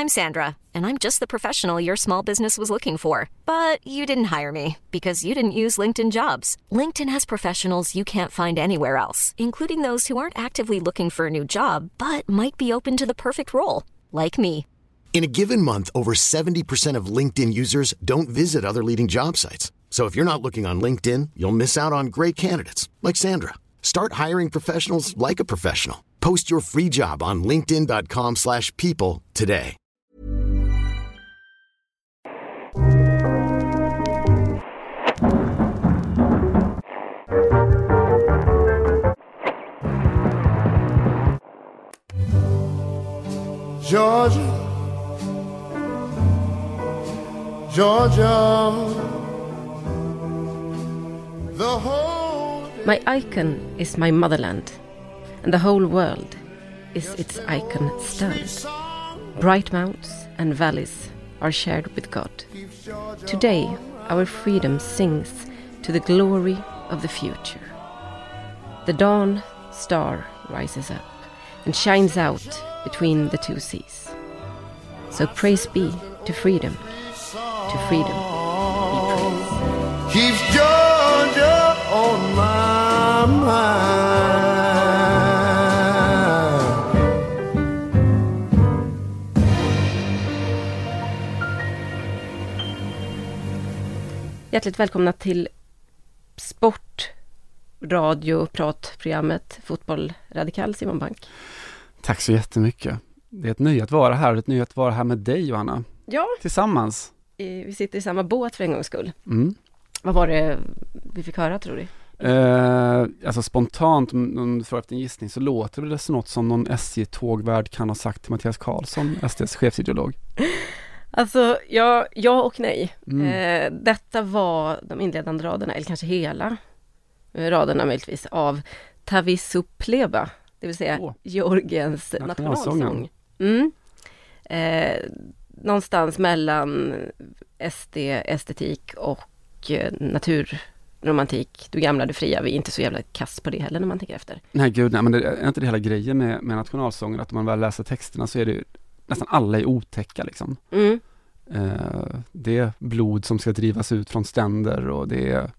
I'm Sandra, and I'm just the professional your small business was looking for. But you didn't hire me because you didn't use LinkedIn Jobs. LinkedIn has professionals you can't find anywhere else, including those who aren't actively looking for a new job, but might be open to the perfect role, like me. In a given month, over 70% of LinkedIn users don't visit other leading job sites. So if you're not looking on LinkedIn, you'll miss out on great candidates like Sandra. Start hiring professionals like a professional. Post your free job on linkedin.com/people today. Georgia, Georgia, the whole... My icon is my motherland, and the whole world is its icon stand. Bright mountains and valleys are shared with God. Today, our freedom sings to the glory of the future. The dawn star rises up and shines out between the two seas. So praise be to freedom be praised. Keeps Georgia on my mind. Hjärtligt välkomna till sport, radio, pratprogrammet Fotboll Radikal, Simon Bank. Tack så jättemycket. Det är ett nöje att vara här och ett nöje att vara här med dig, Johanna. Ja. Tillsammans. Vi sitter i samma båt för en gångs skull. Mm. Vad var det vi fick höra, tror du? Alltså spontant, om du får efter en gissning, så låter det något som någon SJ-tågvärd kan ha sagt till Mattias Karlsson, SDs chefsideolog. Alltså, ja och nej. Detta var de inledande raderna, eller kanske hela raderna möjligtvis, av Tavissupleba, det vill säga Georgiens nationalsång. Någonstans mellan estetik och naturromantik. Du gamla, du fria. Vi är inte så jävla kass på det heller när man tänker efter. Nej, gud, nej, men det är inte det hela grejen med nationalsången, att om man väl läser texterna så är det ju nästan alla är otäcka liksom. Det är blod som ska drivas ut från ständer och det är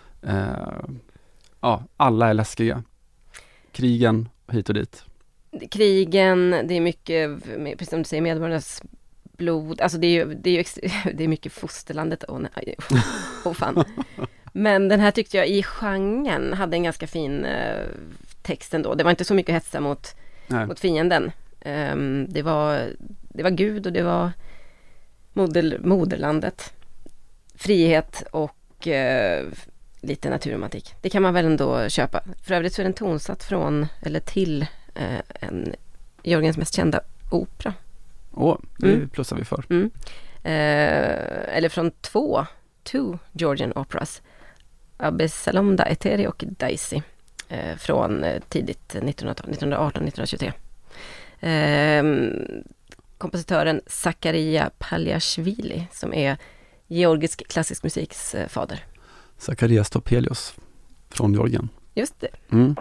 alla är läskiga. Krigen hit och dit. Krigen, det är mycket, precis som du säger, medborgarnas blod. Alltså det är mycket fosterlandet. Fan. Men den här tyckte jag i genren hade en ganska fin text ändå. Det var inte så mycket hetsa mot fienden. Det var Gud och det var moderlandet. Frihet och lite naturromantik. Det kan man väl ändå köpa. För övrigt så är den tonsatt från eller till en Georgiens mest kända opera. Det plussar vi för. Eller från two Georgian operas. Absalom, Eteri och Daisy. Från tidigt 1900-tal, 1918-1923. Kompositören Zakaria Paljashvili, som är georgisk klassisk musiks fader. Zacharias Topelios från Georgien. Just det.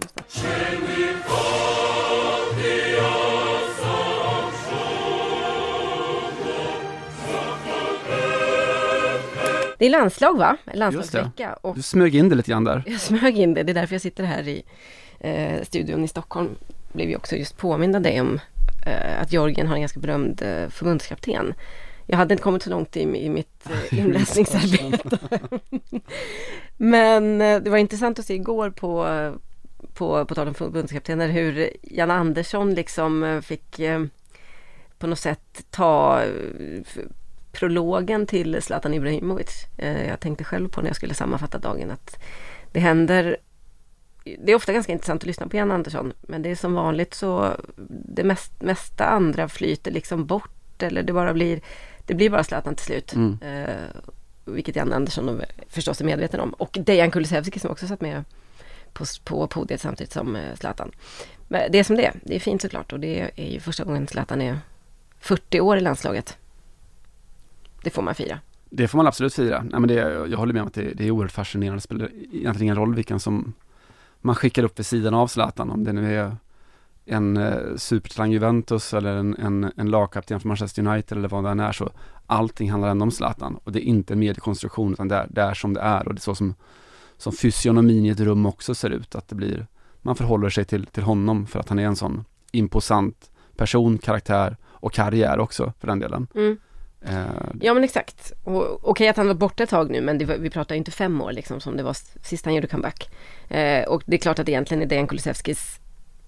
Det är landslag, va? Landslagsvecka. Och du smög in det lite grann där. Jag smög in det. Det är därför jag sitter här i studion i Stockholm. Blev ju också just påminna dig om att Georgien har en ganska berömd förbundskapten. Jag hade inte kommit så långt i mitt inläsningsarbete. Men det var intressant att se igår på tal om förbundskaptener hur Jan Andersson liksom fick på något sätt ta prologen till Zlatan Ibrahimovic. Jag tänkte själv på när jag skulle sammanfatta dagen att det är ofta ganska intressant att lyssna på Jan Andersson, men det är som vanligt så det mesta andra flyter liksom bort, eller det blir bara Zlatan till slut. Vilket Jan Andersson förstås är medveten om. Och Dejan Kulusevski som också satt med på podiet samtidigt som Zlatan. Men det är som det är fint såklart, och det är ju första gången Zlatan är 40 år i landslaget. Det får man fira. Det får man absolut fira. Nej, men jag håller med om att det är oerhört fascinerande. Det spelar egentligen ingen roll vilken som man skickar upp vid sidan av Zlatan. Om det nu är supertalang Juventus eller en lagkapten för Manchester United eller vad det än är, så allting handlar ändå om Zlatan, och det är inte en mediekonstruktion, utan det är som det är, och det är så som fysionomin i ett rum också ser ut, att det blir, man förhåller sig till honom för att han är en sån imposant person, karaktär och karriär också för den delen. Ja, men exakt. Och okej att han var borta ett tag nu, men vi pratar inte 5 år liksom, som det var sist han gjorde comeback. Och det är klart att egentligen är Dejan Kulusevskis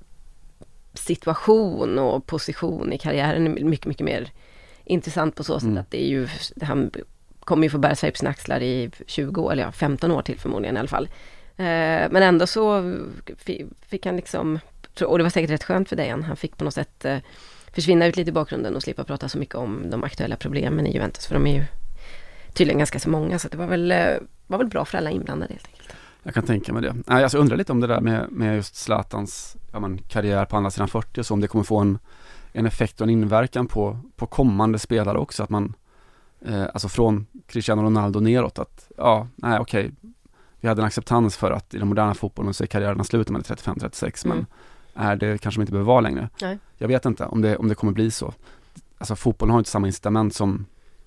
situation och position i karriären är mycket, mycket mer intressant på så sätt att det är ju, han kommer ju få bära sig på sina axlar i 20 år, eller ja, 15 år till förmodligen i alla fall. Men ändå så fick han liksom, och det var säkert rätt skönt för Dejan, han fick på något sätt försvinna ut lite i bakgrunden och slippa prata så mycket om de aktuella problemen i Juventus, för de är ju tydligen ganska så många, så det var väl bra för alla inblandade helt enkelt. Jag kan tänka mig det. Jag undrar lite om det där med just Zlatans karriär på andra sidan 40, så om det kommer få en effekt och en inverkan på kommande spelare också, att man alltså från Cristiano Ronaldo neråt, att vi hade en acceptans för att i den moderna fotbollen så är karriärerna slut med 35-36, men det kanske inte behöver vara längre. Nej. Jag vet inte om det kommer bli så. Alltså fotbollen har inte samma incitament som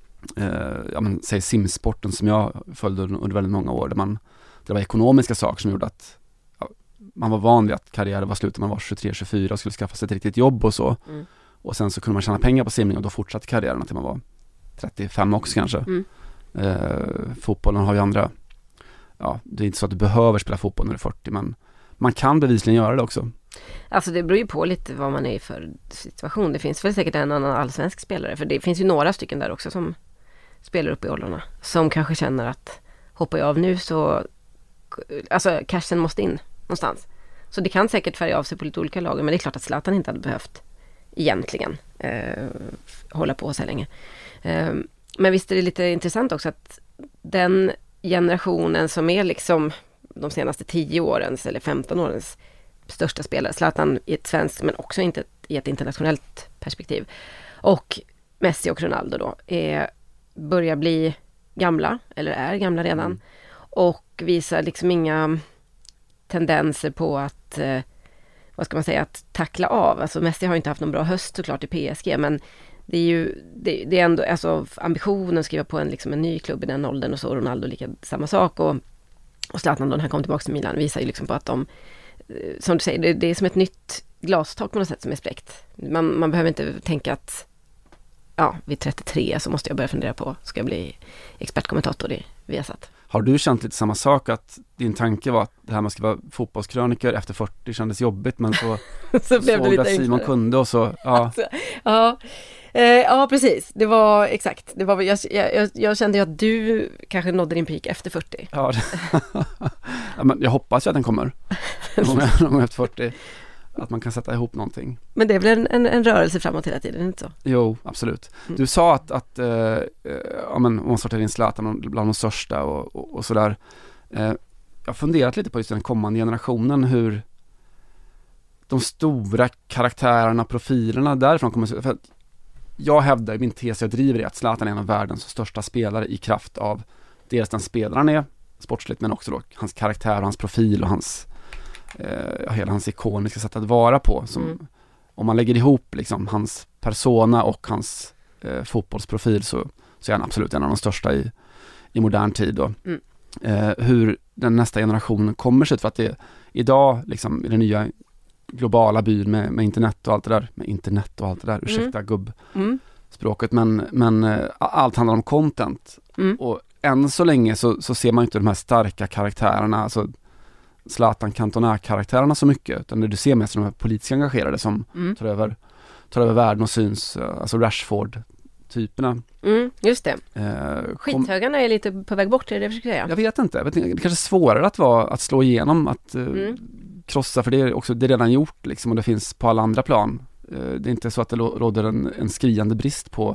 säg simsporten som jag följde under väldigt många år, där det var ekonomiska saker som gjorde att man var van vid att karriären var slut när man var 23-24 och skulle skaffa sig ett riktigt jobb och så. Och sen så kunde man tjäna pengar på simning, och då fortsatte karriären till man var 35 också kanske. Fotbollen har ju andra, det är inte så att du behöver spela fotboll när du är 40, men man kan bevisligen göra det också. Alltså det beror ju på lite vad man är i för situation. Det finns väl säkert en annan allsvensk spelare, för det finns ju några stycken där också som spelar upp i åldrarna, som kanske känner att hoppar jag av nu så, alltså cashen måste in någonstans. Så det kan säkert färga av sig på lite olika lager, men det är klart att Zlatan inte hade behövt egentligen hålla på så länge. Men visst är det lite intressant också att den generationen som är liksom de senaste 10 årens eller 15 årens största spelare, Zlatan i ett svenskt men också inte i ett internationellt perspektiv, och Messi och Ronaldo då börjar bli gamla, eller är gamla redan, och visar liksom inga tendenser på att vad ska man säga, att tackla av. Alltså Messi har ju inte haft någon bra höst såklart i PSG, men det är ju det är ändå, alltså ambitionen att skriva på en ny klubb i den åldern, och så Ronaldo samma sak, och Zlatan då när han kom tillbaka till Milan visar ju liksom på att de, som du säger, det är som ett nytt glastak på något sätt som är spräckt. Man behöver inte tänka att vid 33 så måste jag börja fundera på, ska jag bli expertkommentator i Viasat. Har du känt lite samma sak, att din tanke var att det här med att skriva fotbollskröniker efter 40 kändes jobbigt, men så så blev det lite att Simon kunde, och så alltså, ja, precis. Det var exakt. Det var, jag kände ju att du kanske nådde din peak efter 40. Ja, men jag hoppas ju att den kommer någon gång efter 40. Att man kan sätta ihop någonting. Men det är väl en rörelse framåt hela tiden, inte så? Jo, absolut. Du sa att om man sorterar in Zlatan bland de största och sådär. Jag har funderat lite på just den kommande generationen, hur de stora karaktärerna, profilerna därifrån kommer att se. För att jag hävdar, min tes jag driver, är att Zlatan är en av världens största spelare i kraft av dels den spelaren är sportsligt, men också då hans karaktär och hans profil och hela hans ikoniska sätt att vara på, som om man lägger ihop liksom hans persona och hans fotbollsprofil, så är han absolut en av de största i modern tid då. Hur den nästa generationen kommer sig ut, för att det idag liksom i den nya globala byn med internet och allt det där, ursäkta gubbspråket, men allt handlar om content, och än så länge så ser man inte de här starka karaktärerna, alltså Zlatan Cantona-karaktärerna så mycket, utan du ser mest de här politiskt engagerade som tar över världen och syns, alltså Rashford-typerna. Just det. Skithögarna är lite på väg bort, är det försöker säga? Jag vet inte. Det kanske är svårare att slå igenom, att krossa, för det är redan gjort liksom, och det finns på alla andra plan. Det är inte så att det råder en skriande brist på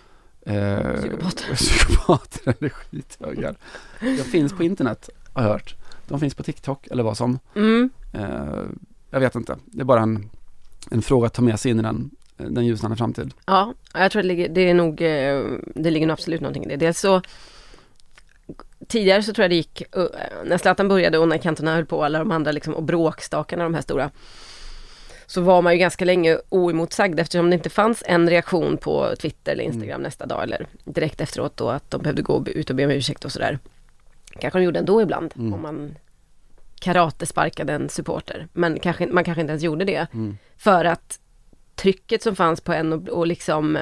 psykopater eller skithögar. Det finns på internet, har jag hört. De finns på TikTok eller vad som. Jag vet inte. Det är bara en fråga att ta med sig in i den ljusnande framtid. Ja, jag tror att det ligger nog absolut någonting i det. Dels så tidigare så tror jag det gick, när Zlatan började och när Cantona höll på, alla de andra liksom, och bråkstakarna, de här stora, så var man ju ganska länge oemotsagd eftersom det inte fanns en reaktion på Twitter eller Instagram nästa dag eller direkt efteråt då att de behövde gå ut och be om ursäkt och sådär. Kanske de gjorde ändå ibland om man karatesparkade en supporter. Men man kanske inte ens gjorde det för att trycket som fanns på en och liksom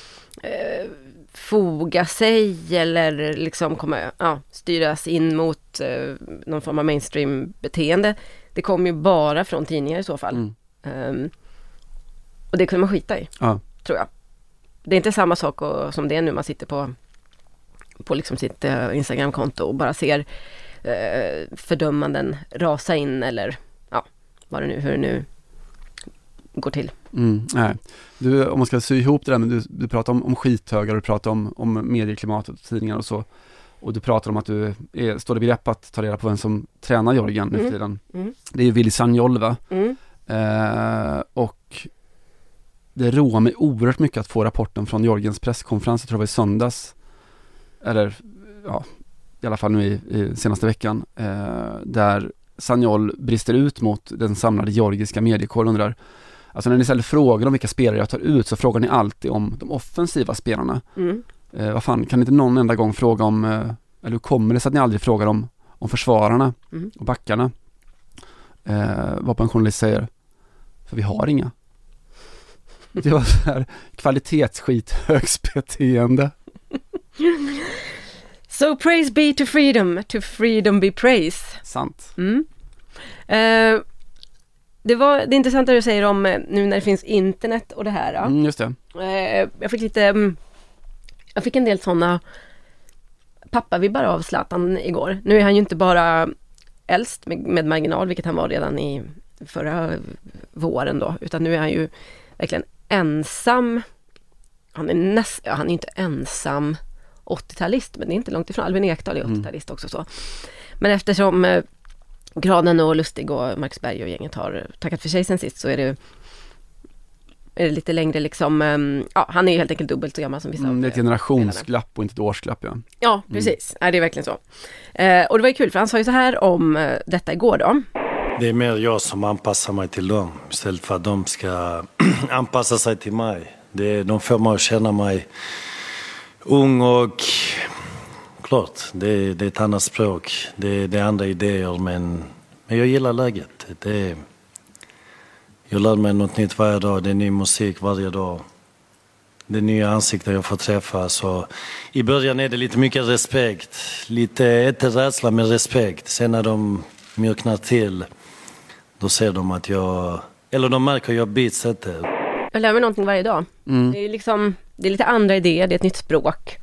foga sig eller liksom styras in mot någon form av mainstream-beteende. Det kom ju bara från tidningar i så fall. Och det kunde man skita i, tror jag. Det är inte samma sak som det är nu man sitter på liksom sitt Instagram-konto och bara ser fördömanden rasa in eller hur det nu går till. Nej. Du, om man ska sy ihop det där, men du pratar om skithögar och du pratar om medieklimatet och tidningar och så. Och du pratar om att du står i begrepp att ta reda på vem som tränar Georgien nu för tiden. Det är Willy Sagnol, va? Och det roar mig oerhört mycket att få rapporten från Georgiens presskonferens, jag tror det var i söndags. Eller, i alla fall nu i senaste veckan. Där Sagnol brister ut mot den samlade georgiska mediekåren och undrar. Alltså när ni ställer frågor om vilka spelare jag tar ut så frågar ni alltid om de offensiva spelarna. Vad fan, kan ni inte någon enda gång fråga om, eller hur kommer det så att ni aldrig frågar om försvararna och backarna? Vad en journalist säger, för vi har inga. Det var så här kvalitetsskit, högsbeteende. So praise be to freedom be praise. Sant. Det är intressant att du säger om nu när det finns internet och det här. Just det. Jag fick en del sådana pappavibbar av Zlatan igår. Nu är han ju inte bara äldst med marginal, vilket han var redan i förra våren då, utan nu är han ju verkligen ensam. Han är inte ensam 80-talist, men det är inte långt ifrån. Albin Ekdal är 80-talist också så. Men eftersom Granen och Lustig och Marcus Berg och gänget har tackat för sig sen sist så är det lite längre liksom, han är ju helt enkelt dubbelt så gammal som vissa. Det är ett generationsglapp och inte ett årsglapp. Ja, precis. Det är verkligen så. Och det var ju kul för han sa ju så här om detta igår då. Det är mer jag som anpassar mig till dem istället för att de ska anpassa sig till mig. De får mig att känna mig ung och klart, det är ett annat språk, det är andra idéer, men jag gillar läget. Jag lär mig något nytt varje dag, det är ny musik varje dag. Det är nya ansikten jag får träffa, så i början är det lite mycket respekt, inte rädsla men respekt. Sen när de mjuknar till, då ser de att de märker att jag bits inte. Jag lär mig någonting varje dag. Det är lite andra idéer, det är ett nytt språk.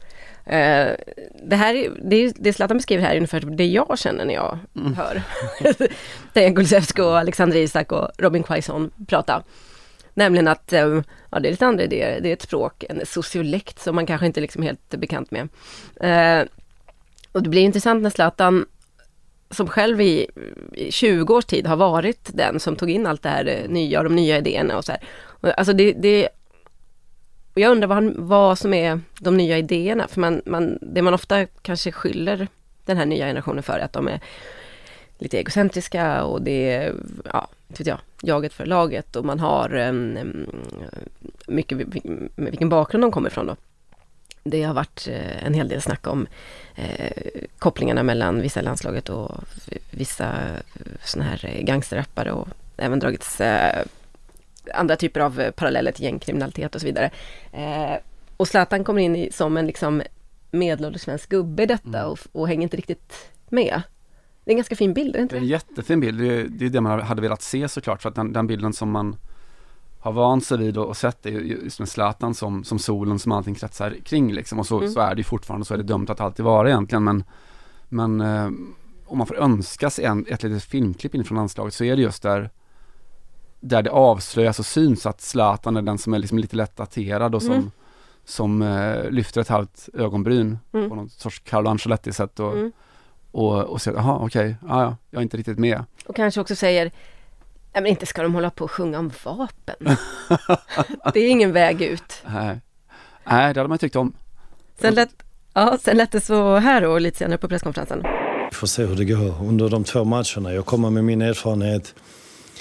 Det Zlatan beskriver här är ungefär det jag känner när jag hör Dejan Kulusevski och Alexander Isak och Robin Quaison prata. Nämligen att det är lite andra idéer. Det är ett språk, en sociolekt som man kanske inte liksom helt är bekant med. Och det blir intressant när Zlatan, som själv i 20 års tid har varit den som tog in allt det här nya, de nya idéerna och så här. Alltså och jag undrar vad som är de nya idéerna. För det man ofta kanske skyller den här nya generationen för att de är lite egocentriska och det är, jaget för laget och man har mycket med vilken bakgrund de kommer ifrån då. Det har varit en hel del snack om kopplingarna mellan vissa landslaget och vissa såna här gangsterrappare och även dragits andra typer av paralleller till gängkriminalitet och så vidare. Och Zlatan kommer in som en liksom medelålders svensk gubbe i detta och hänger inte riktigt med. Det är en ganska fin bild, inte? Det är en jättefin bild. Det är det man hade velat se såklart, för att den bilden som man har vant sig vid och sett är just med Zlatan som solen som allting kretsar kring liksom. Och så är det ju fortfarande, så är det dömt att alltid vara egentligen, men om man får önska sig ett litet filmklipp in från landslaget så är det just där det avslöjas och syns att Zlatan är den som är liksom lite lätt daterad och som lyfter ett halvt ögonbryn på någon sorts Carlo Ancelotti-sätt och säger, jag är inte riktigt med. Och kanske också säger, men inte ska de hålla på och sjunga om vapen. Det är ingen väg ut. Nej, det hade man tyckt om. Sen lät det så här och lite senare på presskonferensen. Vi får se hur det går under de 2 matcherna. Jag kommer med min erfarenhet.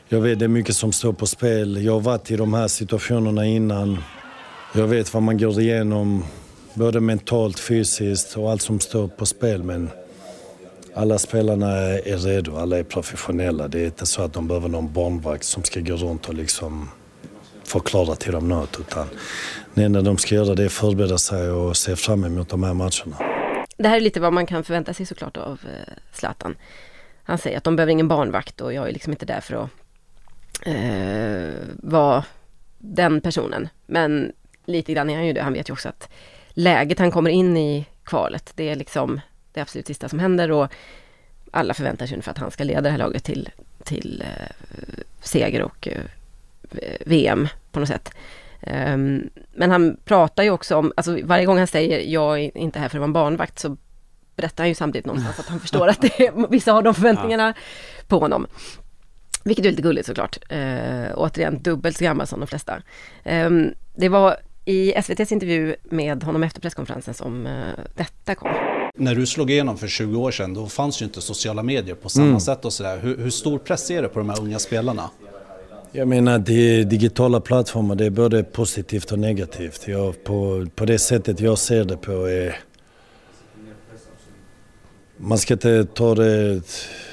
Jag vet det är mycket som står på spel. Jag har varit i de här situationerna innan. Jag vet vad man går igenom, både mentalt, fysiskt och allt som står på spel. Men alla spelarna är redo, alla är professionella. Det är inte så att de behöver någon barnvakt som ska gå runt och liksom förklara till dem något. Utan det enda de ska göra det är förbereda sig och se fram emot de här matcherna. Det här är lite vad man kan förvänta sig såklart av Zlatan. Han säger att de behöver ingen barnvakt och jag är liksom inte där för att vara den personen. Men lite grann är han ju det. Han vet ju också att läget han kommer in i kvalet, det är liksom det absolut sista som händer och alla förväntar sig för att han ska leda det här laget till seger och VM på något sätt. Men han pratar ju också om, alltså varje gång han säger jag är inte här för att vara en barnvakt så berättar han ju samtidigt någonstans att han förstår att vissa har de förväntningarna på honom. Vilket är lite gulligt såklart. Återigen dubbelt så gammal som de flesta. Det var i SVT:s intervju med honom efter presskonferensen som detta kom. När du slog igenom för 20 år sedan, då fanns ju inte sociala medier på samma sätt och sådär. Hur stor press är det på de här unga spelarna? Jag menar, det digitala plattformar, det är både positivt och negativt. På det sättet jag ser det på är... Man ska inte ta det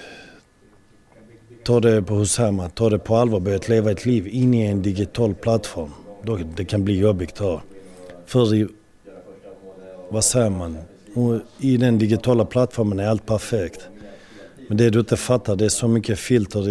på Husama, ta det på allvar, börja leva ett liv in i en digital plattform. Då det kan bli jobbigt då. För vad säger man? I den digitala plattformen är allt perfekt. Men det du inte fattar, det är så mycket filter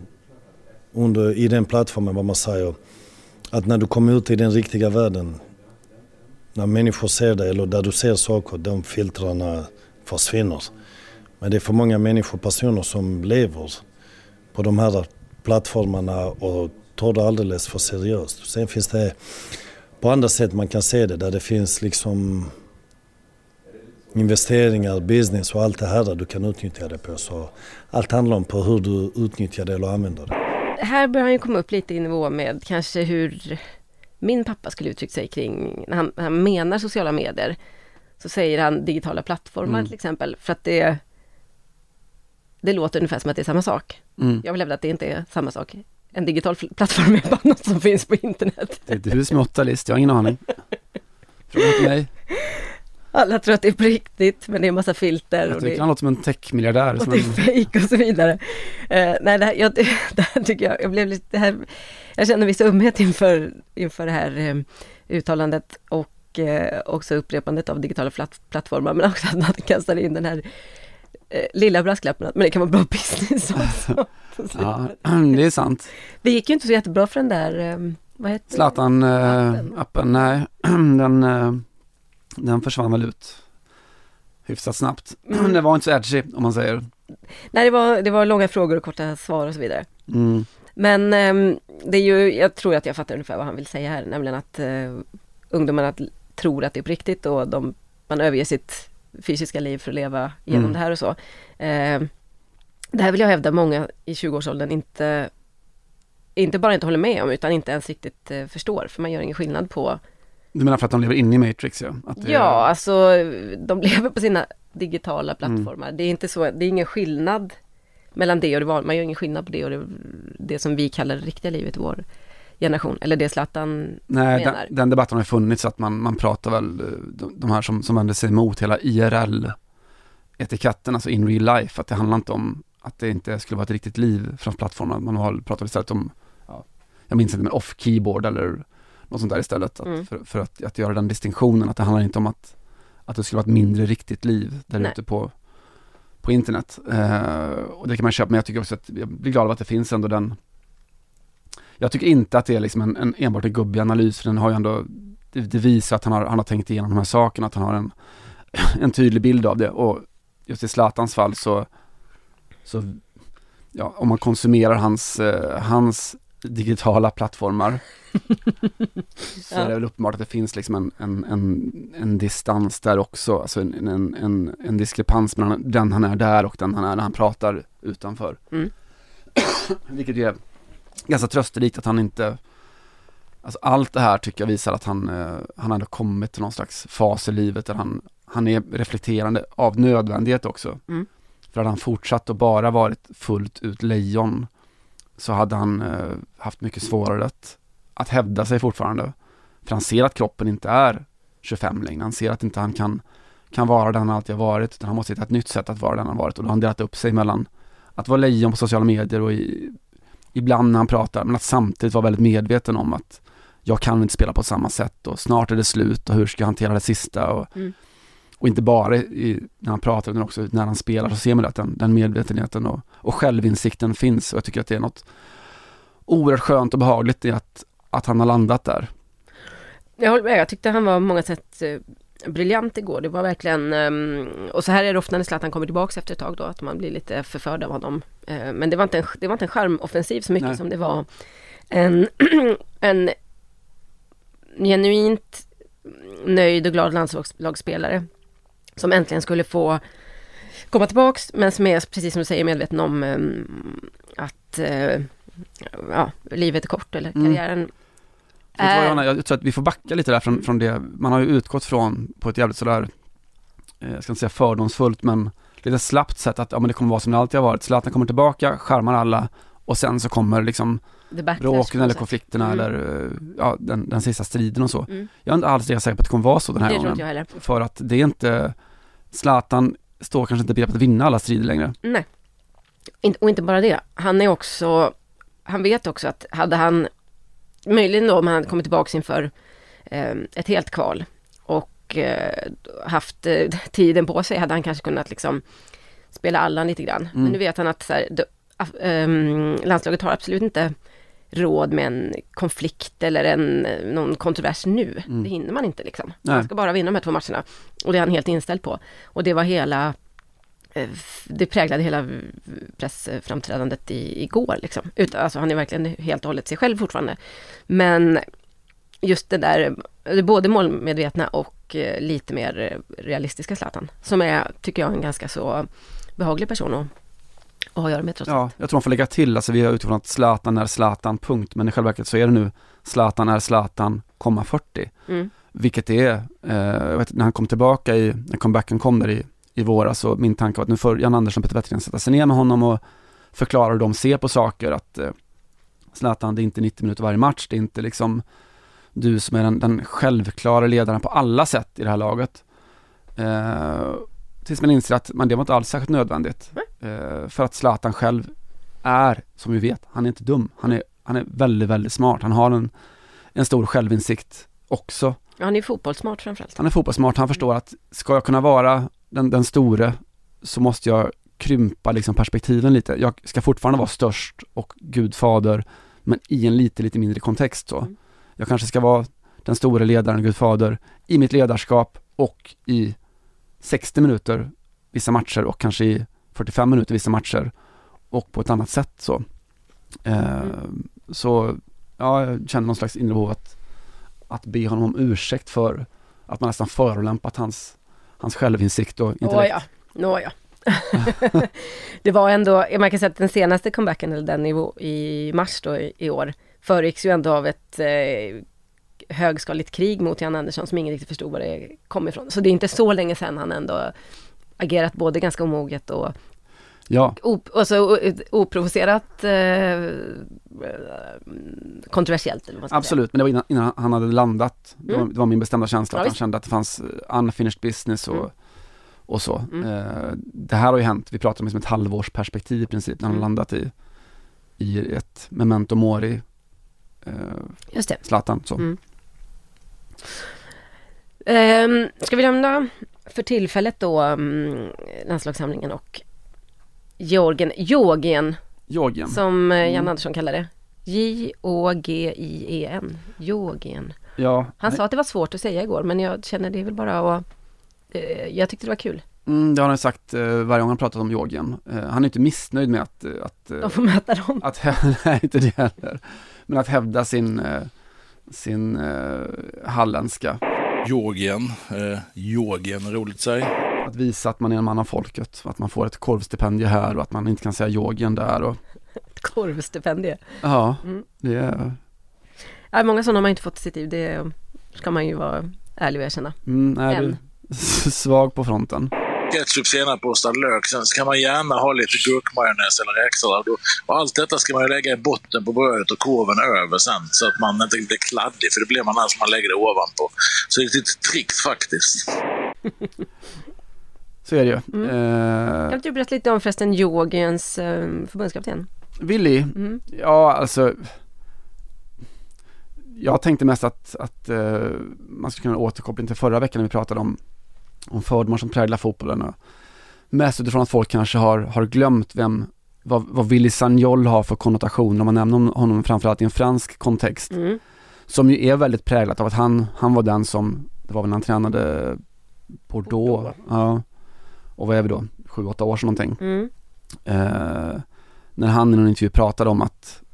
i den plattformen, vad man säger. Att när du kommer ut i den riktiga världen, när människor ser dig eller där du ser saker, de filtrarna försvinner. Men det är för många människor, personer som lever på de här plattformarna och tar det alldeles för seriöst. Sen finns det på andra sätt man kan se det, där det finns liksom investeringar, business och allt det här där du kan utnyttja det på. Så allt handlar om på hur du utnyttjar det eller använder det. Här börjar han ju komma upp lite i nivå med kanske hur min pappa skulle uttrycka sig kring, när han menar sociala medier, så säger han digitala plattformar till exempel, för att det låter ungefär som att det är samma sak. Jag vill hävda att det inte är samma sak. En digital plattform är bara något som finns på internet. Det är du som är 8-list, jag har ingen aning. Fråga till mig. Alla tror att det är på riktigt, men det är en massa filter. Jag tycker han låter som en tech-miljardär. Och det är fake och så vidare. Nej, det här tycker jag blev lite... jag känner viss ömhet inför det här uttalandet och också upprepandet av digitala plattformar, men också att man kastar in den här lilla brasklappen, men det kan vara bra business också. Ja, det är sant. Det gick ju inte så jättebra för den där, vad heter Zlatan-appen, nej, den försvann väl ut hyfsat snabbt. Det var inte så edgy, om man säger. Nej, det var långa frågor och korta svar och så vidare. Men det är ju, jag tror att jag fattar ungefär vad han vill säga här, nämligen att ungdomarna tror att det är på riktigt och man överger sitt fysiska liv för att leva igenom det här och så. Det här vill jag hävda många i 20-årsåldern inte bara inte håller med om, utan inte ens riktigt förstår, för man gör ingen skillnad på... Du menar för att de lever inne i Matrix, ja? Ja, alltså de lever på sina digitala plattformar. Det är inte så, det är ingen skillnad mellan det och det vanliga. Man gör ingen skillnad på det och det som vi kallar det riktiga livet i vår generation. Eller det Zlatan menar. Den debatten har funnits, att man pratar väl de här som vänder sig mot hela IRL-etiketten, alltså in real life, att det handlar inte om att det inte skulle vara ett riktigt liv från plattformen. Man har pratat istället om, jag minns inte, men off-keyboard eller något sånt där istället. För att göra den distinktionen, att det handlar inte om att det skulle vara ett mindre riktigt liv där ute på internet. Och det kan man köpa, men jag tycker också att jag blir glad av att det finns ändå den. Jag tycker inte att det är liksom enbart en gubbig analys, för den har ju ändå, det visar att han har tänkt igenom de här sakerna, att han har en tydlig bild av det. Och just i Zlatans fall så ja, om man konsumerar hans digitala plattformar så är det väl uppenbart att det finns liksom en distans där också, alltså en diskrepans mellan den han är där och den han är när han pratar utanför. Vilket är ganska trösterikt att han inte, alltså allt det här tycker jag visar att han hade kommit till någon slags fas i livet där han är reflekterande av nödvändighet också. För att han fortsatt och bara varit fullt ut lejon så hade han haft mycket svårare att hävda sig fortfarande. För han ser att kroppen inte är 25 längre. Han ser att inte han kan vara den han alltid har varit, utan han måste hitta ett nytt sätt att vara den han har varit. Och då har han delat upp sig mellan att vara lejon på sociala medier och ibland när han pratar, men att samtidigt vara väldigt medveten om att jag kan inte spela på samma sätt och snart är det slut och hur ska jag hantera det sista och inte bara när han pratar utan också när han spelar, så ser man att den medvetenheten och självinsikten finns, och jag tycker att det är något oerhört skönt och behagligt i att han har landat där. Jag håller med, jag tyckte han var på många sätt briljant igår. Det var verkligen, och så här är det ofta när Zlatan kommer tillbaka efter ett tag då, att man blir lite förförd av honom. Men det var inte en charmoffensiv så mycket. Nej. Som det var en genuint nöjd och glad landslagsspelare som äntligen skulle få komma tillbaks, men som är, precis som du säger, medveten om att livet är kort, eller karriären. Jag tror att vi får backa lite där från det. Man har ju utgått från på ett jävligt sådär, jag ska inte säga fördomsfullt, men lite slappt sätt att men det kommer vara som det alltid har varit. Zlatan kommer tillbaka, charmar alla och sen så kommer liksom bråken eller konflikterna eller den sista striden och så. Jag är inte alls säker på att det kommer vara så den här gången. Jag heller. För att det är inte, Zlatan står kanske inte begreppet att vinna alla strider längre. Nej. Och inte bara det. Han vet också att hade han möjligen då om han kommit tillbaka inför ett helt kval och haft tiden på sig, hade han kanske kunnat liksom spela Allan lite grann. Men nu vet han att så här, landslaget har absolut inte råd med en konflikt eller någon kontrovers nu. Det hinner man inte liksom. Man ska bara vinna de här 2 matcherna. Och det är han helt inställd på. Och det var det präglade hela pressframträdandet igår liksom. Alltså han är verkligen helt och hållet sig själv fortfarande. Men just det där, både målmedvetna och lite mer realistiska Zlatan, som är, tycker jag, en ganska så behaglig person att ha att göra med trots allt. Ja, jag tror man får lägga till, alltså vi har utifrån att Zlatan är Zlatan, punkt. Men i själva verket så är det nu Zlatan är Zlatan, 40. Vilket är, jag vet, när han kom tillbaka när comebacken kom där i våras, så min tanke var att nu får Jan Andersson och Peter Wettergren sätta sig ner med honom och förklara hur de ser på saker, att Zlatan, det är inte 90 minuter varje match, det är inte liksom du som är den självklara ledaren på alla sätt i det här laget. Tills man inser att det var inte alls särskilt nödvändigt. För att Zlatan själv är, som vi vet, han är inte dum. Han är väldigt, väldigt smart. Han har en stor självinsikt också. Ja, han är fotbollssmart framförallt. Han är fotbollssmart. Han förstår att ska jag kunna vara den store, så måste jag krympa liksom perspektiven lite. Jag ska fortfarande vara störst och gudfader, men i en lite mindre kontext så. Jag kanske ska vara den stora ledaren, gudfader, i mitt ledarskap och i 60 minuter vissa matcher och kanske i 45 minuter vissa matcher och på ett annat sätt så. Så ja, jag känner någon slags inre behov att be honom om ursäkt för att man nästan förolämpat hans självinsikt och intellekt. Nåja. Det var ändå, man kan säga att den senaste comebacken, eller den i mars då i år, föregicks ju ändå av ett högskaligt krig mot Jan Andersson som ingen riktigt förstod var det kom ifrån. Så det är inte så länge sedan han ändå agerat både ganska omoget och oprovocerat kontroversiellt. Eller vad man ska Absolut, säga. Men det var innan han hade landat. Det var min bestämda känsla att han kände att det fanns unfinished business och så. Det här har ju hänt. Vi pratar om ett halvårsperspektiv i princip när han landat i ett memento mori just det. Zlatan. Så. Ska vi lämna för tillfället då landslagssamlingen och Georgien som Jan Andersson kallar det. J-O-G-I-E-N. Georgien. Ja. Han sa att det var svårt att säga igår, men jag känner det är väl bara att jag tyckte det var kul. Det har han sagt varje gång han pratat om Georgien. Han är inte missnöjd med att de får möta dem. Nej, inte det heller. Men att hävda sin halländska. Georgien, roligt sig. Att visa att man är en man av folket. Att man får ett korvstipendium här och att man inte kan säga Georgien där. Ett korvstipendium? Ja, det är... många sådana har man inte fått i sitt liv. Det ska man ju vara ärlig och erkänna. Nej, du svag på fronten. ketchup, senap, ostad, lök. Sen kan man gärna ha lite gurkmajonnäs eller räksallad. Och allt detta ska man ju lägga i botten på brödet och korven över sen. Så att man inte blir kladdig, för det blir man när man lägger det ovanpå. Så det är ett litet tricks faktiskt. Så är det ju. Kan du berätta lite om förresten Georgiens förbundskapten? Willy? Ja, alltså jag tänkte mest att man skulle kunna återkoppla till förra veckan när vi pratade om fördomar som präglar fotbollen. Och mest utifrån att folk kanske har glömt vad Willy Sagnol har för konnotationer om man nämner honom framförallt i en fransk kontext. Som ju är väldigt präglat av att han var den som, det var väl när han tränade Bordeaux. Ja. Och vad är vi då? 7-8 år sedan någonting. När han i någon intervju pratade om att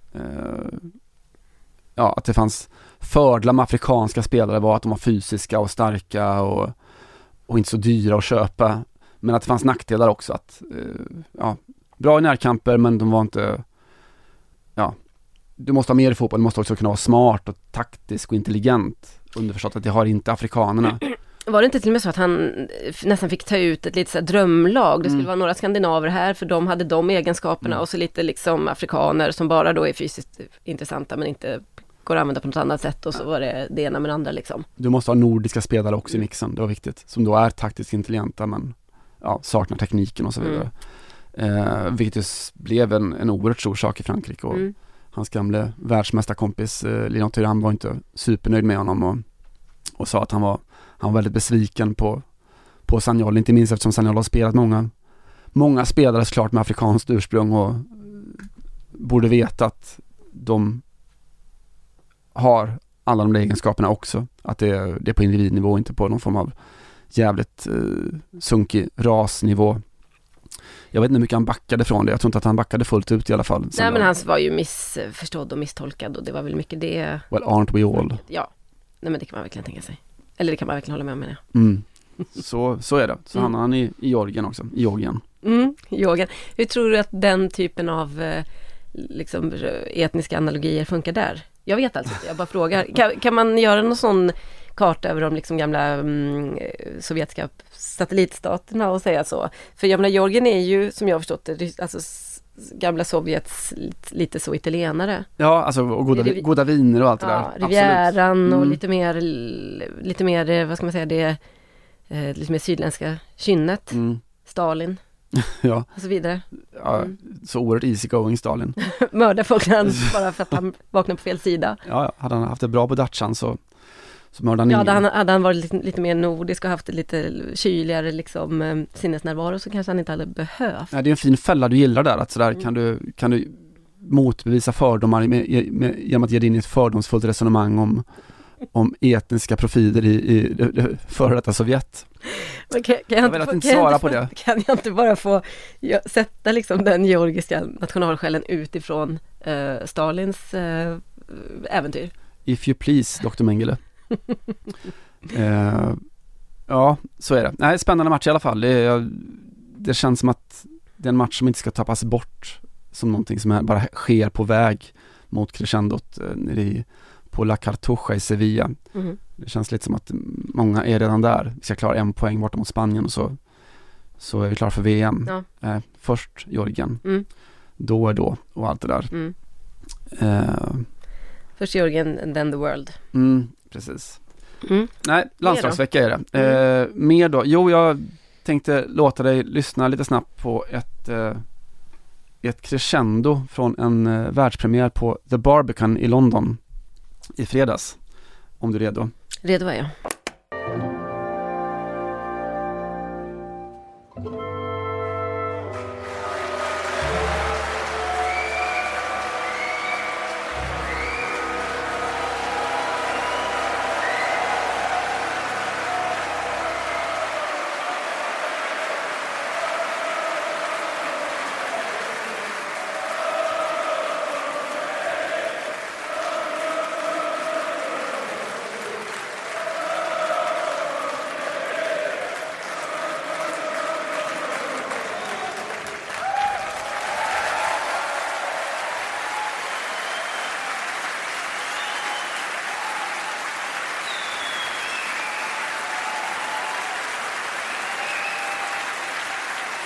att det fanns fördelar med afrikanska spelare var att de var fysiska och starka och inte så dyra att köpa. Men att det fanns nackdelar också. Att, bra i närkamper, men de var inte... Ja, du måste ha mer i fotboll. Du måste också kunna vara smart och taktisk och intelligent. Underförstått att det har inte afrikanerna. Var det inte till och med så att han nästan fick ta ut ett litet så här drömlag? Det skulle vara några skandinaver här, för de hade de egenskaperna och så lite liksom afrikaner som bara då är fysiskt intressanta men inte går att använda på något annat sätt, och så var det ena med det andra liksom. Du måste ha nordiska spelare också i mixen, det var viktigt. Som då är taktiskt intelligenta men saknar tekniken och så vidare. Vilket blev en oerhört stor sak i Frankrike, och hans gamla världsmästarkompis Lilian Thuram var inte supernöjd med honom och sa att han var väldigt besviken på Sagnol, inte minst eftersom Sagnol har spelat många spelare såklart med afrikanskt ursprung och borde veta att de har alla de där egenskaperna också. Att det är på individnivå och inte på någon form av jävligt sunkig rasnivå. Jag vet inte hur mycket han backade från det. Jag tror inte att han backade fullt ut i alla fall. Nej, men han var ju missförstådd och misstolkad, och det var väl mycket det... Well, aren't we all? Ja, nej, men det kan man verkligen tänka sig. Eller det kan man verkligen hålla med om, menar jag. Så är det. Så hamnar han i Georgien också. I Georgien. Georgien. Hur tror du att den typen av liksom, etniska analogier funkar där? Jag vet alltså, jag bara frågar. Kan man göra någon sån karta över de liksom gamla sovjetiska satellitstaterna och säga så? För jag menar, Georgien är ju, som jag har förstått det, alltså gamla Sovjets lite så italienare. Ja, alltså och goda viner och allt det där. Rivieran och lite mer, vad ska man säga, det lite mer sydländska kynnet. Stalin. Ja. Och så vidare. Ja, så oerhört easy going Stalin. Mördar folk bara för att han vaknar på fel sida. Ja, hade han haft det bra på Dachan så mördar han ingen. Hade han varit lite mer nordisk och haft lite kyligare liksom, sinnesnärvaro, så kanske han inte hade behövt. Ja, det är en fin fälla du gillar där, att sådär kan du motbevisa fördomar genom att ge in ett fördomsfullt resonemang om etniska profiler i före detta Sovjet. Kan jag inte bara få sätta liksom den georgiska nationalsjälen utifrån Stalins äventyr? If you please, Dr. Mengele. Ja, så är det. Nej, spännande match i alla fall. Det känns som att det är en match som inte ska tappas bort som någonting som bara sker på väg mot crescendot på La Cartuja i Sevilla. Det känns lite som att många är redan där. Vi ska klara 1 poäng borta mot Spanien, och så är vi klara för VM. Först Georgien. Då och allt det där. Först Georgien, then the world. Precis. Nej, landslagsvecka är det. Mer då? Jo, jag tänkte låta dig lyssna lite snabbt på ett crescendo från en världspremiär på The Barbican i London i fredags. Om du är redo? Redo är jag.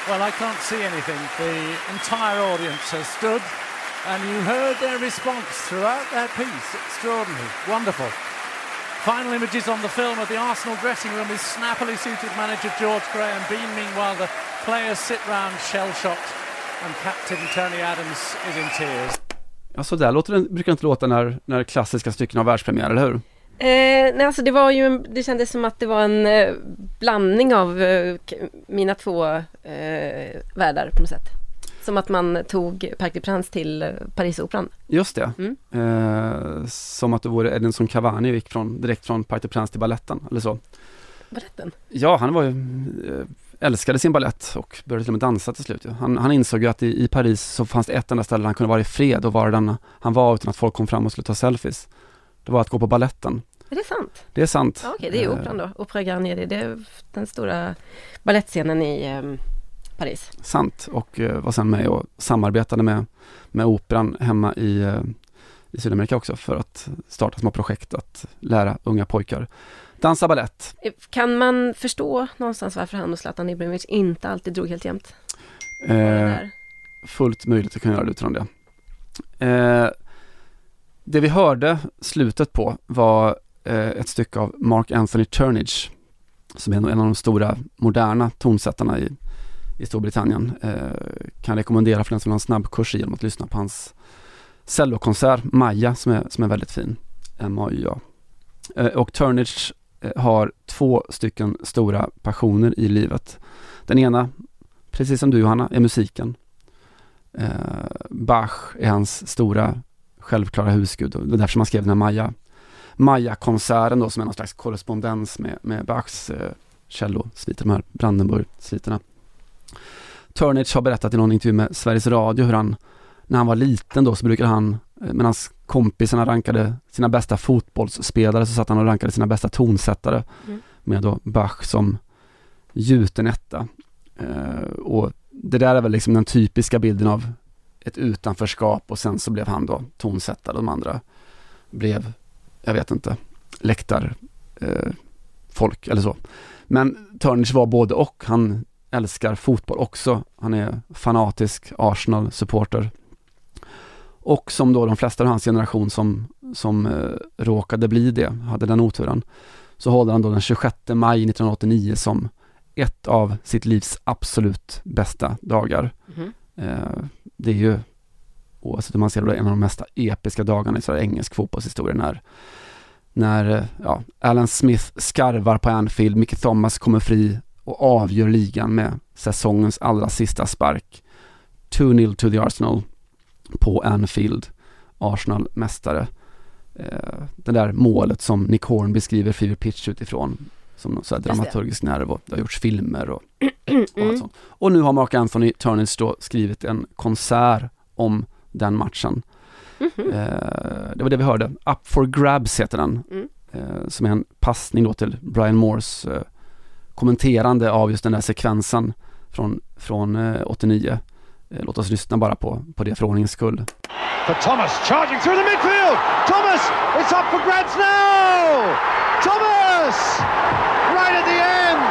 Well, I can't see anything. The entire audience has stood and you heard their response throughout their piece. Extraordinary. Wonderful. Final images on the film of the Arsenal dressing room is snappily suited manager George Graham beaming while the players sit round shell-shocked and captain Tony Adams is in tears. Ja, så där brukar inte låta när klassiska stycken har världspremiär, eller hur? Nej, alltså det kändes som att det var en blandning av mina två världar på något sätt. Som att man tog Parc des Princes till Parisoperan. Just det. Som att det vore Edinson Cavani gick direkt från Parc des Princes till balletten, eller så. Balletten? Ja, han var ju älskade sin ballett och började till och med dansa till slut. Han insåg ju att i Paris så fanns det ett enda ställe han kunde vara i fred och vara den han var utan att folk kom fram och skulle ta selfies. Det var att gå på balletten. Är det sant? Det är sant. Ja, okej, det är operan då. Opera Garnier, det är den stora ballettscenen i Paris. Sant, och var sen med och samarbetade med operan hemma i Sydamerika också för att starta små projekt att lära unga pojkar dansa ballett. Kan man förstå någonstans varför han och Zlatan Ibrahimovic inte alltid drog helt jämnt? Fullt möjligt att kunna göra det utifrån det. Det vi hörde slutet på var ett stycke av Mark Anthony Turnage, som är en av de stora moderna tonsättarna i Storbritannien. Kan rekommendera för den som vill ha en snabbkurs genom att lyssna på hans cellokonsert Maja som är väldigt fin. M-A-Y-A. Och Turnage har 2 stycken stora passioner i livet. Den ena, precis som du Johanna, är musiken. Bach är hans stora självklara husgud, och det är därför man skrev den här Maja-konserten då, som är någon slags korrespondens med Bachs cellosviter, de här Brandenburg-sviterna. Turnage har berättat i någon intervju med Sveriges Radio hur han, när han var liten då, så brukade han, medan hans kompisarna rankade sina bästa fotbollsspelare, så satt han och rankade sina bästa tonsättare med då Bach som gjuten etta. Och det där är väl liksom den typiska bilden av ett utanförskap, och sen så blev han då tonsättare, de andra blev, jag vet inte, folk eller så. Men Turnage var både och. Han älskar fotboll också. Han är fanatisk Arsenal-supporter. Och som då de flesta av hans generation som råkade bli det, hade den oturen, så håller han då den 26 maj 1989 som ett av sitt livs absolut bästa dagar. Det är ju, oavsett hur man ser det, en av de mest episka dagarna i engelsk fotbollshistoria, när Alan Smith skarvar på Anfield, Mickey Thomas kommer fri och avgör ligan med säsongens allra sista spark. 2-0 to the Arsenal på Anfield. Arsenal mästare. Det där målet som Nick Hornby skriver Fever Pitch utifrån, som någon så här dramaturgisk nerv, och det har gjorts filmer och allt sånt. Och nu har Mark Anthony Turnage då skrivit en konsert om den matchen. Det var det vi hörde. Up for Grabs heter den. Som är en passning då till Brian Moores kommenterande av just den där sekvensen från 89. Låt oss lyssna bara på det för ordningens skull. For Thomas, charging through the midfield. Thomas, it's up for grabs now. Thomas, right at the end.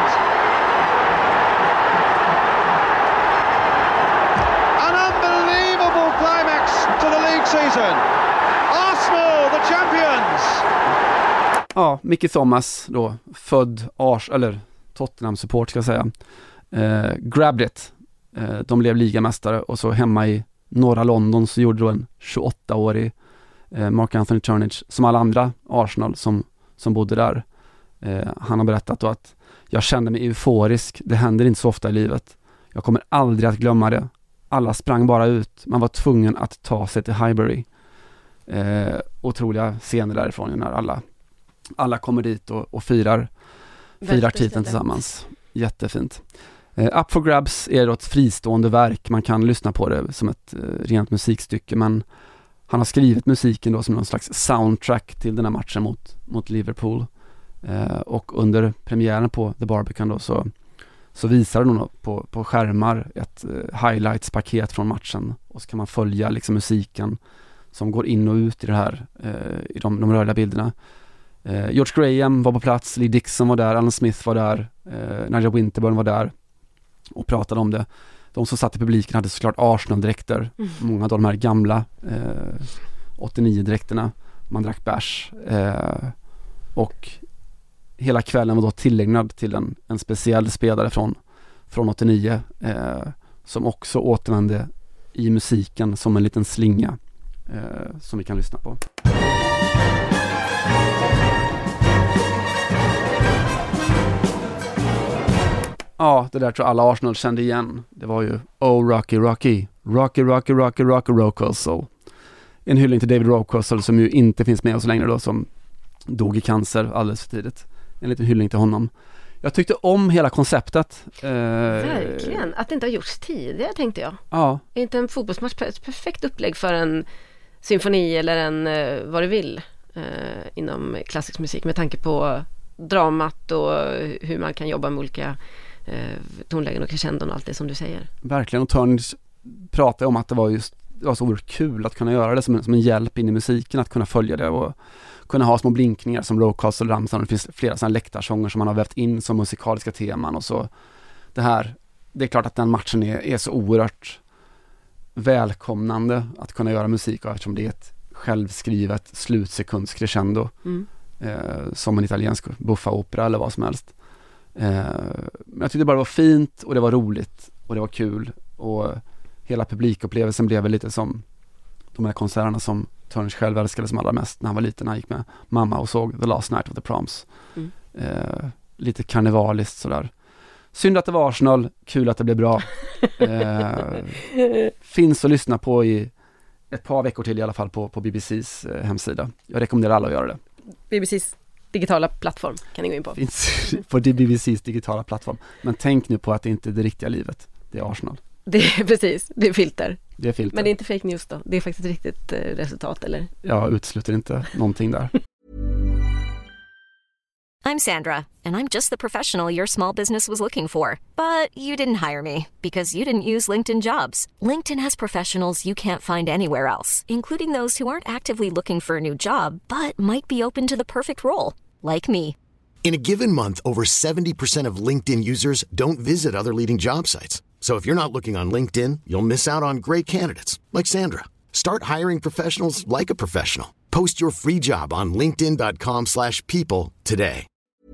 An unbelievable climax to the league season. Arsenal, the champions. Ja, Mickey Thomas då, född Tottenham-support ska jag säga. Grabbed it. De blev ligamästare, och så hemma i norra London så gjorde då en 28-årig Mark Anthony Turnage, som alla andra Arsenal som bodde där. Han har berättat då att jag kände mig euforisk. Det händer inte så ofta i livet. Jag kommer aldrig att glömma det. Alla sprang bara ut. Man var tvungen att ta sig till Highbury. Otroliga scener därifrån när alla kommer dit och firar titeln tillsammans. Jättefint. Up for Grabs är då ett fristående verk. Man kan lyssna på det som ett rent musikstycke, men han har skrivit musiken då som någon slags soundtrack till den här matchen mot Liverpool. Och under premiären på The Barbican då så visar de på skärmar ett highlights-paket från matchen, och så kan man följa liksom musiken som går in och ut i det här i de rörliga bilderna. George Graham var på plats, Lee Dixon var där, Alan Smith var där, Nigel Winterburn var där. och pratade om det. De som satt i publiken hade såklart Arsenal-dräkter. Många av de här gamla 89-dräkterna. Man drack bärs. Och hela kvällen var då tillägnad till en speciell spelare från 89 som också återvände i musiken som en liten slinga som vi kan lyssna på. Ja, det där tror alla Arsenal kände igen. Det var ju Oh Rocky Rocky, Rocky Rocky Rocky Rocky Rockoso. En hyllning till David Rockoso som ju inte finns med oss längre då, som dog i cancer alldeles för tidigt. En liten hyllning till honom. Jag tyckte om hela konceptet. Verkligen, att det inte har gjorts tidigare tänkte jag. Ja. Inte en fotbollsmatch, ett perfekt upplägg för en symfoni eller en vad du vill inom klassisk musik med tanke på dramat och hur man kan jobba med olika tonlägen och crescendon och allt det som du säger. Verkligen, och Turns pratade om att det var så oerhört kul att kunna göra det som en hjälp in i musiken, att kunna följa det och kunna ha små blinkningar som Rockoso och Ramsson. Det finns flera sådana läktarsånger som man har vävt in som musikaliska teman och så. Det är klart att den matchen är så oerhört välkomnande att kunna göra musik av, eftersom det är ett självskrivet slutsekunds crescendo som en italiensk buffa-opera eller vad som helst. Men jag tyckte bara det var fint och det var roligt och det var kul och hela publikupplevelsen blev väl lite som de här konserterna som Turns själv älskade som allra mest när han var liten. Han gick med mamma och såg The Last Night of the Proms. Lite karnevaliskt sådär. Synd att det var Arsenal, kul att det blev bra. Finns att lyssna på i ett par veckor till i alla fall på BBCs hemsida. Jag rekommenderar alla att göra det. BBCs digitala plattform kan ni gå in på. Finns på BBCs digitala plattform. Men tänk nu på att det inte är det riktiga livet. Det är Arsenal. Det är precis, det är filter. Det är filter. Men det är inte fake news då. Det är faktiskt ett riktigt resultat, eller? Jag utesluter inte någonting där. I'm Sandra, and I'm just the professional your small business was looking for. But you didn't hire me because you didn't use LinkedIn Jobs. LinkedIn has professionals you can't find anywhere else, including those who aren't actively looking for a new job, but might be open to the perfect role, like me. In a given month, over 70% of LinkedIn users don't visit other leading job sites. So if you're not looking on LinkedIn, you'll miss out on great candidates like Sandra. Start hiring professionals like a professional. Post your free job on linkedin.com/people today.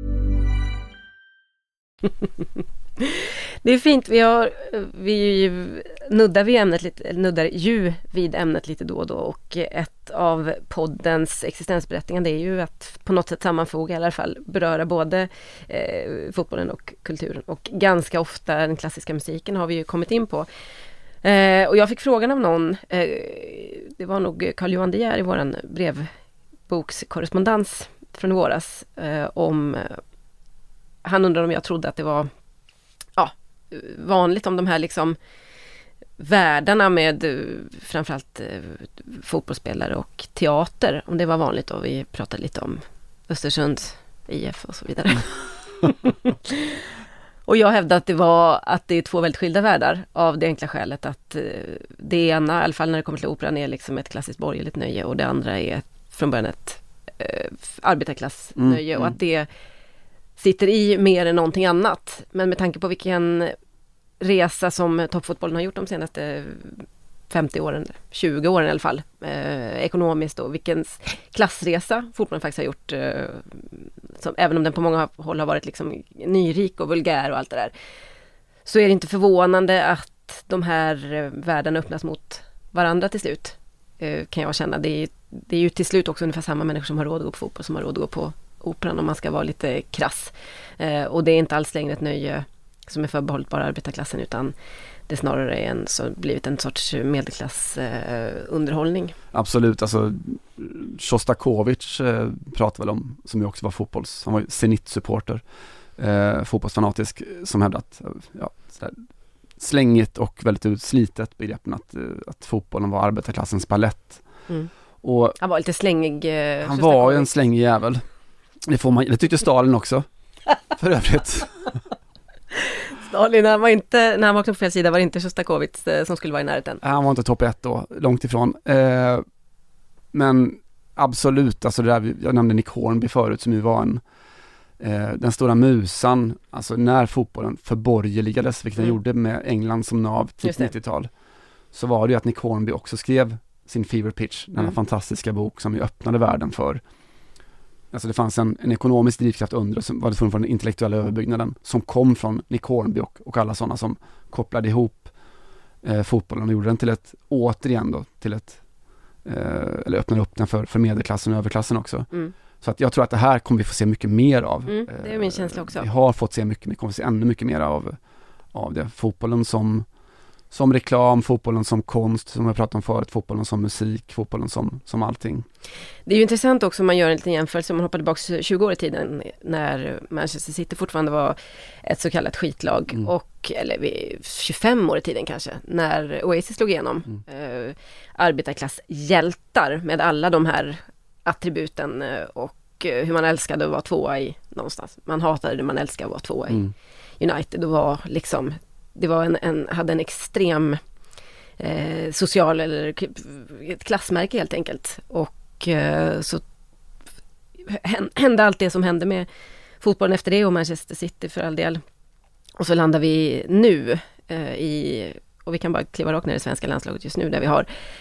Det är fint, vi nuddar vid ämnet lite då och då, och ett av poddens existensberättigande det är ju att på något sätt sammanfoga, i alla fall beröra både fotbollen och kulturen, och ganska ofta den klassiska musiken har vi ju kommit in på. Och jag fick frågan av någon, det var nog Carl-Johan De Geer i våran brevbokskorrespondens från våras, om han undrar om jag trodde att det var vanligt om de här liksom världarna med framförallt fotbollsspelare och teater, om det var vanligt, och vi pratade lite om Östersunds IF och så vidare. Och jag hävdade att det är två väldigt skilda världar, av det enkla skälet att det ena, i alla fall när det kommer till operan, är liksom ett klassiskt borgerligt nöje, och det andra är från början ett arbetarklassnöje, och att det sitter i mer än någonting annat. Men med tanke på vilken resa som toppfotbollen har gjort de senaste 50 åren, 20 åren i alla fall, ekonomiskt, och vilken klassresa fotbollen faktiskt har gjort, som, även om den på många håll har varit liksom nyrik och vulgär och allt det där, så är det inte förvånande att de här världarna öppnas mot varandra till slut, kan jag känna. Det är ju till slut också ungefär samma människor som har råd att gå på fotboll som har råd att gå på operan, om man ska vara lite krass. Och det är inte alls längre ett nöje som är förbehållet bara arbetarklassen, utan det snarare är blivit en sorts medelklass underhållning. Absolut, alltså Shostakovich pratade väl om, som ju också var han var ju Zenit-supporter, fotbollsfanatisk, som hävdade att slängigt och väldigt utslitet begreppen att fotbollen var arbetarklassens ballett. Och han var lite slängig. Han var ju en slängig jävel. Det tyckte Stalin också. För övrigt. Stalin, när han vaknade på fel sida var det inte Shostakovich som skulle vara i närheten. Han var inte topp 1 då, långt ifrån. Men absolut, alltså det där, jag nämnde Nick Hornby förut, som ju var den stora musan, alltså när fotbollen förborgerligades, vilket den gjorde med England som nav tidigt 90-tal, så var det ju att Nick Hornby också skrev sin Fever Pitch, denna fantastiska bok som ju öppnade världen för, alltså det fanns en ekonomisk drivkraft under, som var det från den intellektuella överbyggnaden, som kom från Nick Hornby och alla sådana som kopplade ihop fotbollen och gjorde den till ett, återigen då, till ett eller öppnade upp den för medelklassen och överklassen också. Så att jag tror att det här kommer vi få se mycket mer av. Det är min känsla också. Vi har fått se mycket, vi kommer se ännu mycket mer av det. Fotbollen som reklam, fotbollen som konst, som jag pratade om förut, fotbollen som musik, fotbollen som allting. Det är ju intressant också om man gör en liten jämförelse, om man hoppar tillbaka 20 år i tiden när Manchester City fortfarande var ett så kallat skitlag, eller 25 år i tiden kanske, när Oasis slog igenom. Arbetarklasshjältar med alla de här attributen och hur man älskade att vara tvåa i någonstans. Man hatade det man älskade att vara tvåa i United. Det var liksom, det var hade en extrem social eller ett klassmärke helt enkelt. Och så hände allt det som hände med fotbollen efter det och Manchester City för all del. Och så landar vi nu och vi kan bara kliva rakt ner i svenska landslaget just nu, där vi har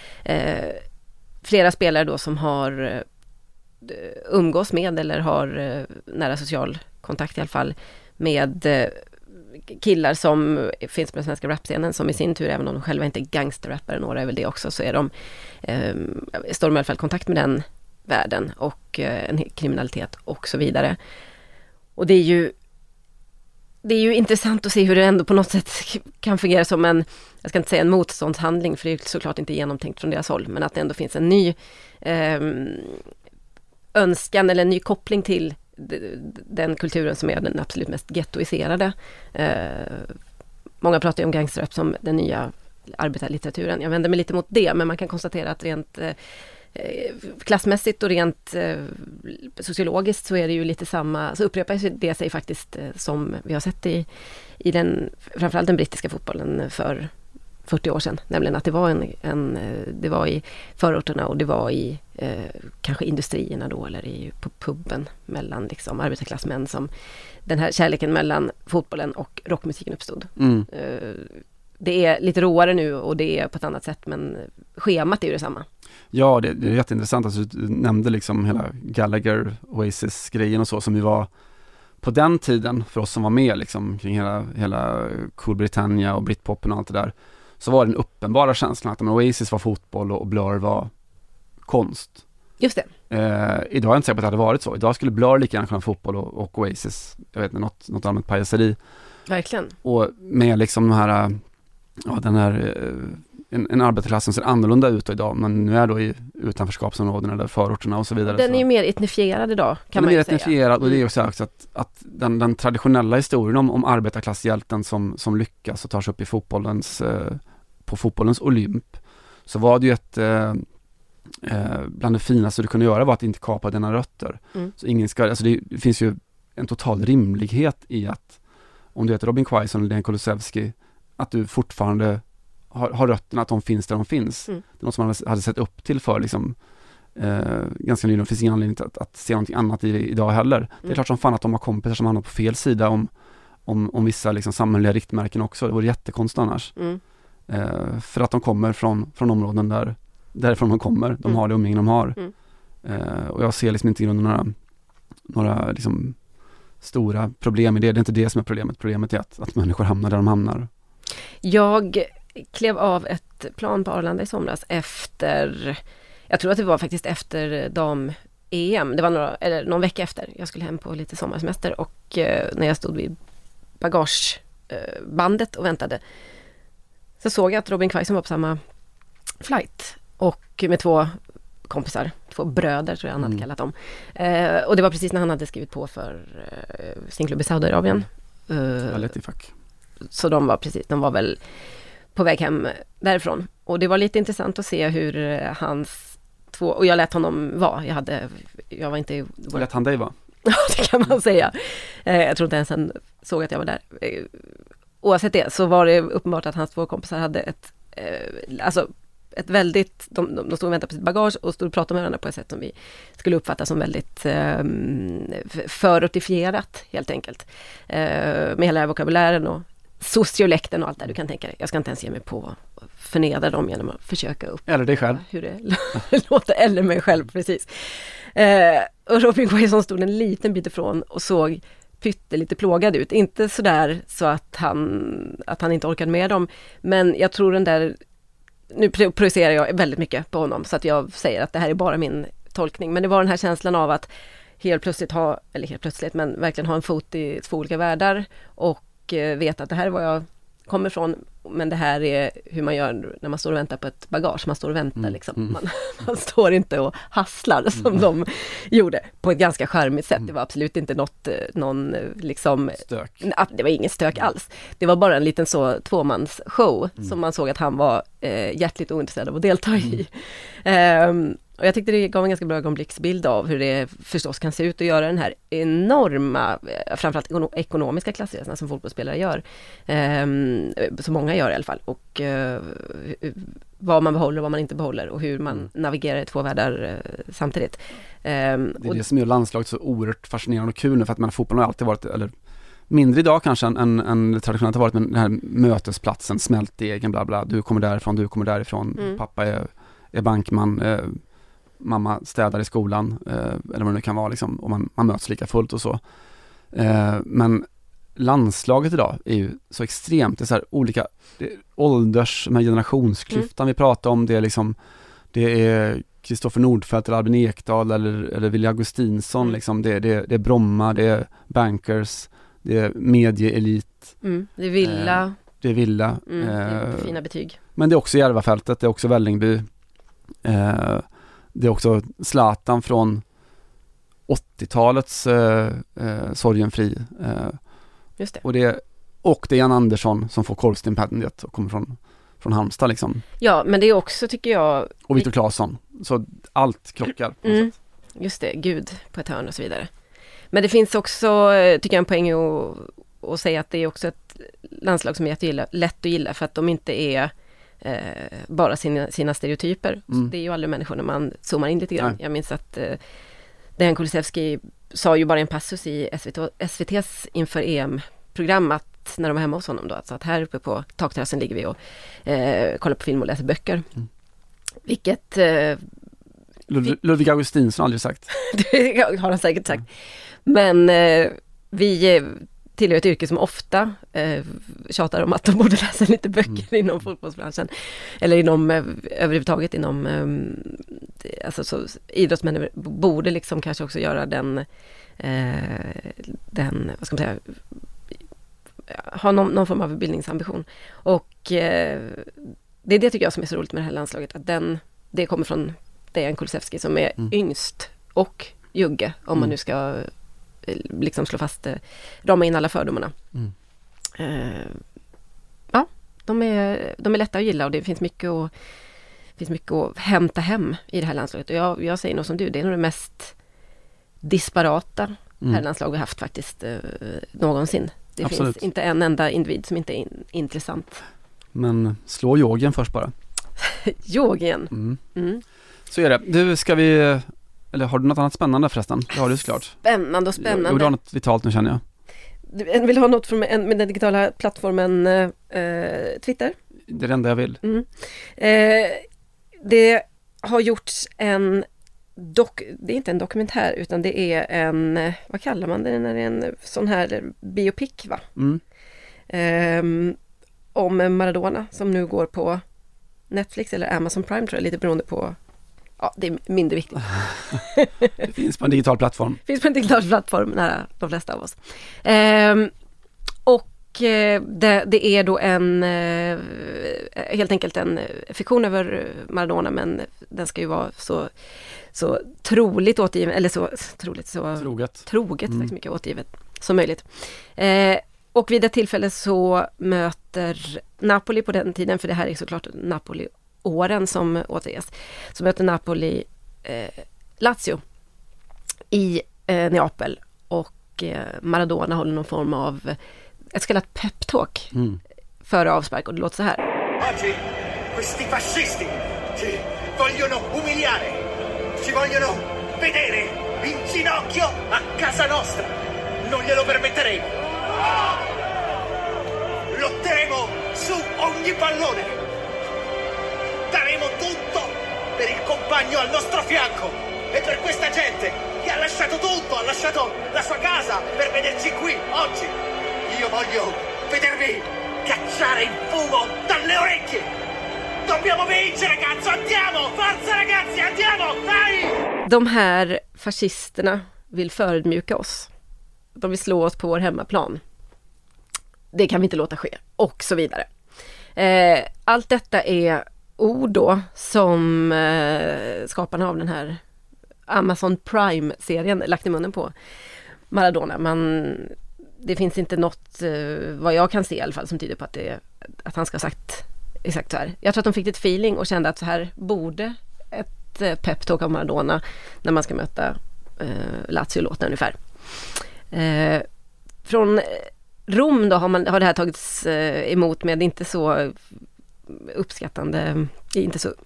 flera spelare då som har umgås med eller har nära social kontakt i alla fall med killar som finns på den svenska rapscenen, som i sin tur, även om de själva inte är gangsterrappare, några är väl det också, så är de står de i alla fall i kontakt med den världen och en kriminalitet och så vidare. Och det är ju intressant att se hur det ändå på något sätt kan fungera som en, jag ska inte säga en motståndshandling, för det är såklart inte genomtänkt från deras håll, men att det ändå finns en ny önskan eller en ny koppling till den kulturen som är den absolut mest gettoiserade. Många pratar ju om gangsterrap som den nya arbetarlitteraturen. Jag vänder mig lite mot det, men man kan konstatera att rent klassmässigt och rent sociologiskt så är det ju lite samma, så upprepar det sig faktiskt som vi har sett i framförallt den brittiska fotbollen för 40 år sedan, nämligen att det var det var i förorterna och det var i kanske industrierna då, eller på puben mellan liksom arbetarklassmän, som den här kärleken mellan fotbollen och rockmusiken uppstod. Det är lite råare nu och det är på ett annat sätt, men schemat är ju detsamma. Ja, det är jätteintressant. Alltså, du nämnde liksom hela Gallagher, Oasis-grejen och så, som ju var på den tiden för oss som var med liksom, kring hela Cool Britannia och Britpopen och allt det där, så var det en uppenbara känslan att Oasis var fotboll och Blur var konst. Just det. Idag är jag inte säker på att det hade varit så. Idag skulle Blur lika gärna kunna ha fotboll och Oasis. Jag vet inte, något allmänt pajaseri. Verkligen. Och med liksom den här en arbetarklass som ser annorlunda ut idag, men nu är då i utanförskapsområdena eller förorterna och så vidare. Den är ju mer etnifierad idag, kan man ju säga. Den är etnifierad, och det är också att den traditionella historien om arbetarklasshjälten som lyckas och tar sig upp i på fotbollens olymp, så var det ju bland det finaste du kunde göra var att inte kapa dina rötter. Så ingen ska, alltså det finns ju en total rimlighet i att om du heter Robin Quaison eller Dan Kulusevski, att du fortfarande har rötterna, att de finns där de finns. Det är något som man hade sett upp till för liksom, ganska nyligen. Det finns ingen anledning att se någonting annat idag heller. Det är klart som fan att de har kompisar som hamnar på fel sida om vissa liksom, samhälleliga riktmärken också. Det vore jättekonstigt annars. För att de kommer från områden därifrån de kommer. De har det umgänge de har. Och jag ser liksom inte i grunden några liksom, stora problem i det. Det är inte det som är problemet. Problemet är att människor hamnar där de hamnar. Jag klev av ett plan på Arlanda i somras jag tror att det var faktiskt efter dam-EM. Det var någon vecka efter. Jag skulle hem på lite sommarsemester och när jag stod vid bagagebandet och väntade, så såg jag att Robin Quaison var på samma flight och med två kompisar, två bröder tror jag han hade kallat dem. Och det var precis när han hade skrivit på för sin klubb i Saudiarabien. Så de var väl på väg hem därifrån. Och det var lite intressant att se hur hans två, och jag lät honom vara. Jag var inte... Lät han dig vara? Ja, det kan man säga. Jag tror inte ens han såg att jag var där. Oavsett det så var det uppenbart att hans två kompisar hade ett väldigt, de stod och väntade på sitt bagage och stod och pratade med varandra på ett sätt som vi skulle uppfatta som väldigt förortifierat helt enkelt. Med hela vokabulären och sociolekten och allt där du kan tänka dig. Jag ska inte ens ge mig på att förnedra dem genom att försöka upp. Eller dig själv. Hur det låter, eller mig själv, precis. Och Robin Quaison stod en liten bit ifrån och såg lite plågad ut. Inte sådär så att han inte orkade med dem. Men jag tror den där, nu projicerar jag väldigt mycket på honom så att jag säger att det här är bara min tolkning. Men det var den här känslan av att helt plötsligt men verkligen ha en fot i två olika världar och veta att det här är var jag kommer ifrån, men det här är hur man gör när man står och väntar på ett bagage. Man står och väntar liksom. Man står inte och hasslar som de gjorde på ett ganska charmigt sätt. Det var absolut inte någon liksom stök. Det var ingen stök alls. Det var bara en liten så tvåmansshow som man såg att han var hjärtligt ointresserad av att delta i. Och jag tyckte det gav en ganska bra ögonblicksbild av hur det förstås kan se ut att göra den här enorma, framförallt ekonomiska klassresorna som fotbollsspelare gör. Så många gör i alla fall. Och vad man behåller och vad man inte behåller och hur man navigerar i två världar samtidigt. Det är det som gör landslaget så oerhört fascinerande och kul nu, för att fotbollen har alltid varit, eller mindre idag kanske än traditionellt har varit, men den här mötesplatsen, smältdegen, bla bla, du kommer därifrån, du kommer därifrån, pappa är bankman, mamma städar i skolan, eller vad det nu kan vara liksom, och man möts lika fullt och så. Men landslaget idag är ju så extremt, det är så här olika ålders med generationsklyftan vi pratar om, det är liksom, det är Kristoffer Nordfeldt eller Albin Ekdal eller Willy Augustinsson liksom, det är Bromma, det är bankers, det är medieelit, det är Villa, det är fina betyg, men det är också Järvafältet, det är också Vällingby, det är också Zlatan från 80-talets Sorgenfri. Just det. Och det är Jan Andersson som får korvstipendiet och kommer från Halmstad liksom. Ja, men det är också, tycker jag... Och Viktor Claesson. Så allt krockar på något sätt. Just det, Gud på ett hörn och så vidare. Men det finns också, tycker jag, en poäng att säga att det är också ett landslag som är lätt att gilla för att de inte är bara sina stereotyper. Det är ju aldrig människor när man zoomar in lite grann. Nej. Jag minns att Dejan Kulusevski sa ju bara en passus i SVT:s inför EM-program att när de var hemma hos honom då, alltså att här uppe på takterrassen ligger vi och kollar på film och läser böcker. Vilket Ludvig Augustinsson har aldrig sagt. Det har han säkert sagt. Men vi tillhör ett yrke som ofta tjatar om att de borde läsa lite böcker inom fotbollsbranschen. Eller inom överhuvudtaget inom alltså så, idrottsmän borde liksom kanske också göra den vad ska man säga, ha någon form av bildningsambition. Och det är det tycker jag som är så roligt med det här landslaget, att det kommer från Dejan Kulusevski som är yngst och jugge, om man nu ska liksom slå fast, rama in alla fördomarna. Ja, de är lätta att gilla och det finns mycket att hämta hem i det här landslaget. Och jag säger nog som du, det är nog det mest disparata herrlandslag vi haft faktiskt någonsin. Det Absolut. Finns inte en enda individ som inte är intressant. Men slå Georgien först bara. Georgien. Så är det. Du, ska vi... Eller har du något annat spännande förresten? Det har du såklart. Spännande. Du har något vitalt nu, känner jag. Du vill ha något med den digitala plattformen Twitter? Det är det enda jag vill. Det har gjorts det är inte en dokumentär utan det är en, vad kallar man det när det är en sån här biopic, va? Om Maradona som nu går på Netflix eller Amazon Prime, tror jag, lite beroende på. Ja, det är mindre viktigt. Det finns på en digital plattform. Finns på en digital plattform nära de flesta av oss. Och det är då helt enkelt en fiktion över Maradona, men den ska ju vara så troligt återgiven, eller så troget tack så mycket, återgivet som möjligt. Och vid ett tillfälle så möter Napoli på den tiden, för det här är såklart Napoli-åren som återges, så möter Napoli Lazio i Neapel, och Maradona håller någon form av ett så kallat pep-talk före avspark, och det låter så här. Oggi questi fascisti Ci vogliono umiliare, ci vogliono vedere in ginocchio a casa nostra. Non glielo permetteremo. Lotteremo su ogni pallone. Daremo tutto per il compagno al nostro fianco e per questa gente che ha lasciato tutto, ha lasciato la sua casa per vederci qui oggi. Io voglio vedervi cacciare il fumo dalle orecchie. Dobbiamo vincere, cazzo, andiamo! Forza ragazzi, andiamo, dai! De här fascisterna vill förödmjuka oss. De vill slå oss på vår hemmaplan. Det kan vi inte låta ske. Och så vidare. Allt detta är ord då som skaparna av den här Amazon Prime-serien lagt i munnen på Maradona. Det finns inte något, vad jag kan se i alla fall, som tyder på att han ska ha sagt exakt så här. Jag tror att de fick ett feeling och kände att så här borde ett peptalk av Maradona när man ska möta Lazio låta ungefär. Från Rom då har det här tagits emot med inte så uppskattande, inte så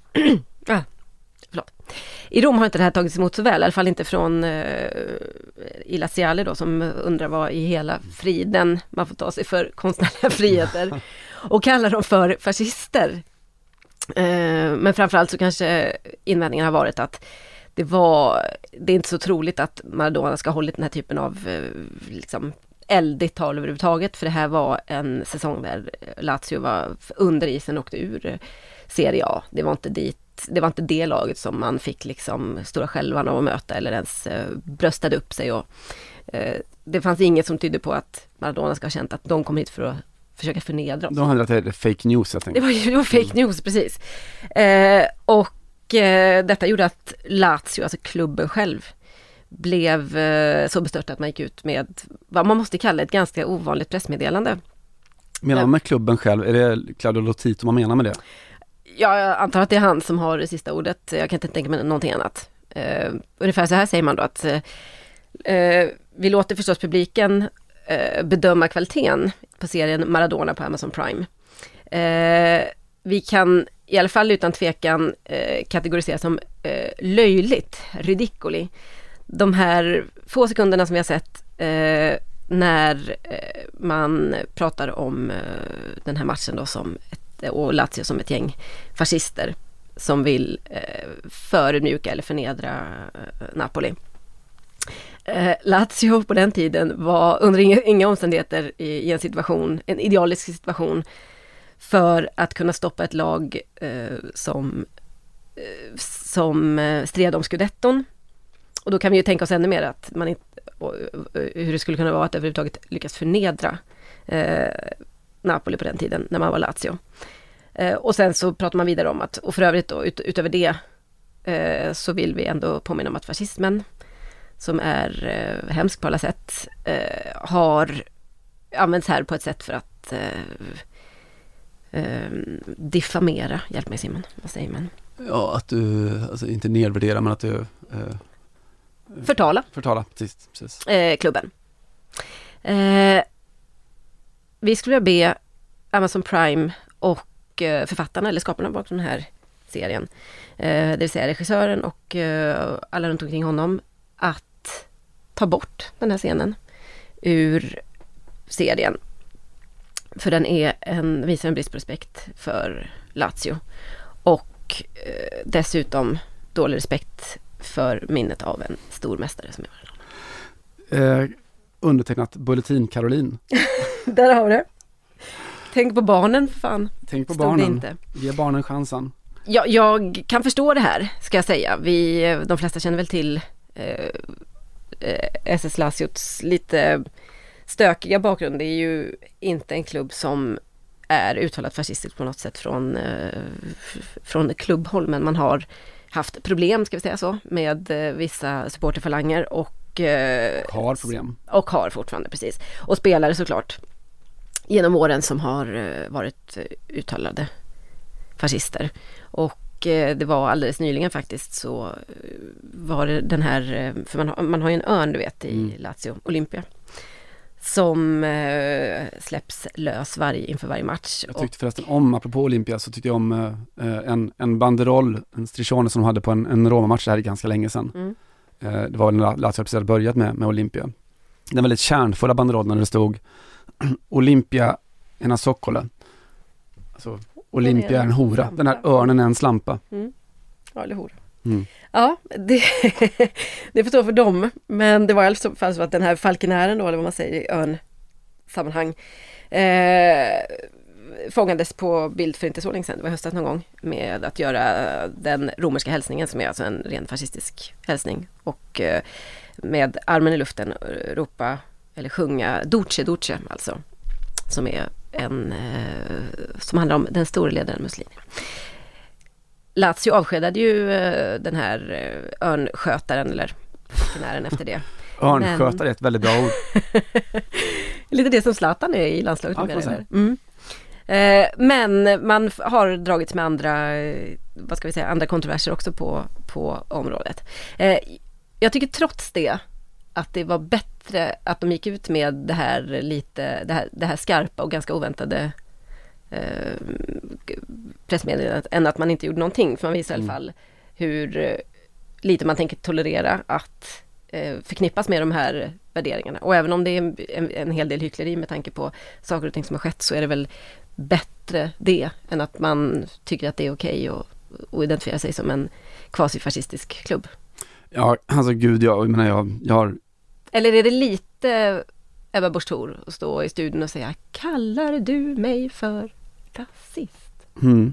I Rom har inte det här tagits emot så väl, i alla fall inte från i Laziale då, som undrar vad i hela friden man får ta sig för konstnärliga friheter och kallar dem för fascister. Men framförallt så kanske invändningen har varit att det är inte så troligt att Maradona ska ha hållit den här typen av liksom eldigt tal överhuvudtaget, för det här var en säsong där Lazio var under isen och åkte ur Serie A. Det var inte det laget som man fick liksom stora skälvan av att möta eller ens bröstade upp sig, och det fanns inget som tydde på att Maradona ska ha känt att de kom hit för att försöka förnedra oss. De hade att det är fake news, jag tänkte. Det var fake news, precis. Detta gjorde att Lazio, alltså klubben själv, blev så bestört att man gick ut med vad man måste kalla ett ganska ovanligt pressmeddelande. Menar man med klubben själv? Är det Claudio Lotito man menar med det? Ja, jag antar att det är han som har det sista ordet. Jag kan inte tänka mig någonting annat. Ungefär så här säger man då att vi låter förstås publiken bedöma kvaliteten på serien Maradona på Amazon Prime. Vi kan i alla fall utan tvekan kategorisera som löjligt, ridiculi. De här få sekunderna som vi har sett när man pratar om den här matchen då och Lazio som ett gäng fascister som vill förödmjuka eller förnedra Napoli. Lazio på den tiden var under inga omständigheter i en idealisk situation för att kunna stoppa ett lag som stred om Scudetton. Och då kan vi ju tänka oss ännu mer att man inte, hur det skulle kunna vara att överhuvudtaget lyckas förnedra Napoli på den tiden när man var Lazio. Och sen så pratar man vidare om att, och för övrigt då, utöver det så vill vi ändå påminna om att fascismen, som är hemsk på alla sätt, har använts här på ett sätt för att diffamera. Hjälp mig Simon, vad säger man? Ja, att du, alltså inte nedvärdera, men att du Förtala, precis. Klubben. Vi skulle be Amazon Prime och författarna eller skaparna bakom den här serien, det vill säga regissören och alla runt omkring honom, att ta bort den här scenen ur serien. För den visar en brist på respekt för Lazio och dessutom dålig respekt för minnet av en stor mästare som jag var. Undertecknat Bulletin Caroline. Där har du det. Tänk på barnen, för fan. Tänk på barnen. Ge barnen chansen. Ja, jag kan förstå det här, ska jag säga. De flesta känner väl till SS Laziots lite stökiga bakgrund. Det är ju inte en klubb som är uttalat fascistiskt på något sätt från klubbhåll, men man har haft problem, ska vi säga så, med vissa supporterfalanger och har problem. Och har fortfarande, precis. Och spelare såklart genom åren som har varit uttalade fascister. Och det var alldeles nyligen faktiskt, så var det den här, för man har ju en örn, du vet, i Lazio, Olympia, som släpps lös inför varje match. Jag tyckte förresten om, apropå Olympia, så tyckte jag om en banderoll, en striscione som de hade på en Roma-match här ganska länge sedan. Det var när Lazio precis hade börjat med Olympia. Den väldigt kärnfulla banderollen när det stod Olympia en Soccole. Alltså Olympia är en hora. Den här örnen är en slampa. Ja, eller hora. Ja, det får stå för dem. Men det var i alla fall så att den här falkenären då, eller vad man säger i örnsammanhang, fångades på bild för inte så länge sedan. Det var höstas någon gång, med att göra den romerska hälsningen, som är alltså en ren fascistisk hälsning. Och med armen i luften ropa eller sjunga Duce, Duce, alltså. Som är som handlar om den store ledaren Mussolini. Lazio avskedade ju den här örnskötaren eller funktionären efter det. Örnskötare är ett väldigt bra ord. Lite det som Zlatan är i landslaget. Men man har dragits med andra kontroverser också på området. Jag tycker trots det att det var bättre att de gick ut med det här skarpa och ganska oväntade pressmeddelandet än att man inte gjorde någonting. För man visar i alla fall hur lite man tänker tolerera att förknippas med de här värderingarna. Och även om det är en hel del hyckleri med tanke på saker och ting som har skett, så är det väl bättre det än att man tycker att det är okej att identifiera sig som en kvasifascistisk klubb. Ja, alltså gud, jag har... Eller är det lite Ebba Busch Thor att stå i studion och säga: kallar du mig för rasist?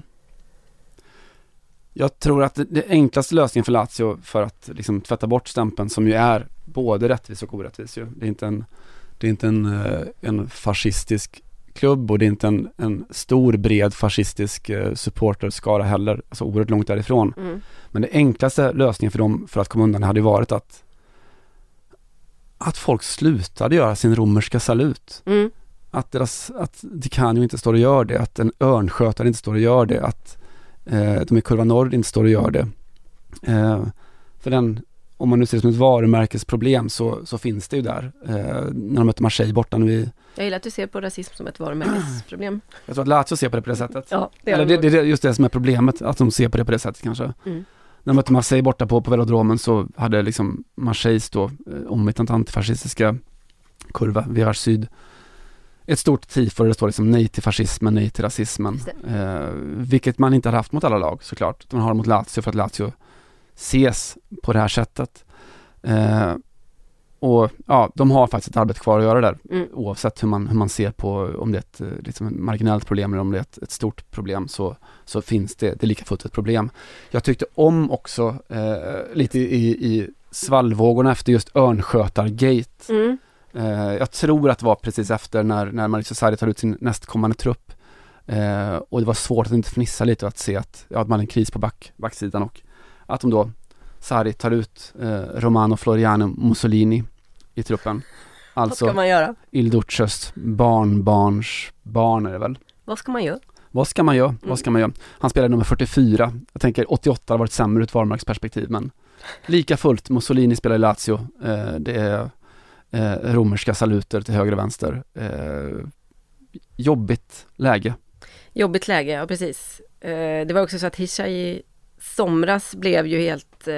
Jag tror att det enklaste lösningen för Lazio för att liksom tvätta bort stämpeln, som ju är både rättvis och orättvis. Det är inte en fascistisk klubb, och det är inte en stor bred fascistisk supporterskara heller, alltså oerhört långt därifrån. Men det enklaste lösningen för dem för att komma undan hade ju varit att folk slutade göra sin romerska salut. Att det kan ju inte stå och gör det, att en örnskötare inte står och gör det, att de i Kurva Nord inte står och gör det. För om man nu ser det som ett varumärkesproblem, så finns det ju där. När de möter Marseille borta nu Jag gillar att du ser på rasism som ett varumärkesproblem. Jag tror att Lazio ser på det på det sättet. Ja, det är just det som är problemet, att de ser på det på det sättet kanske. När de mötte Marseille borta på velodromen, så hade liksom Marseilles då omvittnat antifascistiska Kurva, Virage Syd, ett stort tifo där det står liksom nej till fascismen, nej till rasismen. Vilket man inte har haft mot alla lag, såklart. Man har det mot Lazio för att Lazio ses på det här sättet. Och ja, de har faktiskt ett arbete kvar att göra där. Oavsett hur man ser på om det är ett liksom marginellt problem eller om det är ett stort problem, så finns det är lika fullt ett problem. Jag tyckte om också lite i svallvågorna efter just Örnskötargate. Jag tror att det var precis efter när Manchester Sarri tar ut sin nästkommande trupp. Och det var svårt att inte fnissa lite och att se att man hade en kris på backsidan, och att de då Sarri tar ut Romano Floriano Mussolini i truppen. Alltså, vad ska man göra? Il Duces barn är det väl? Vad ska man göra? Vad ska man göra? Han spelade nummer 44. Jag tänker 88 har varit sämre ut varumärksperspektiv, men lika fullt Mussolini spelar i Lazio. Det är romerska saluter till höger och vänster. Jobbigt läge, ja precis. Det var också så att Hisha i somras blev ju helt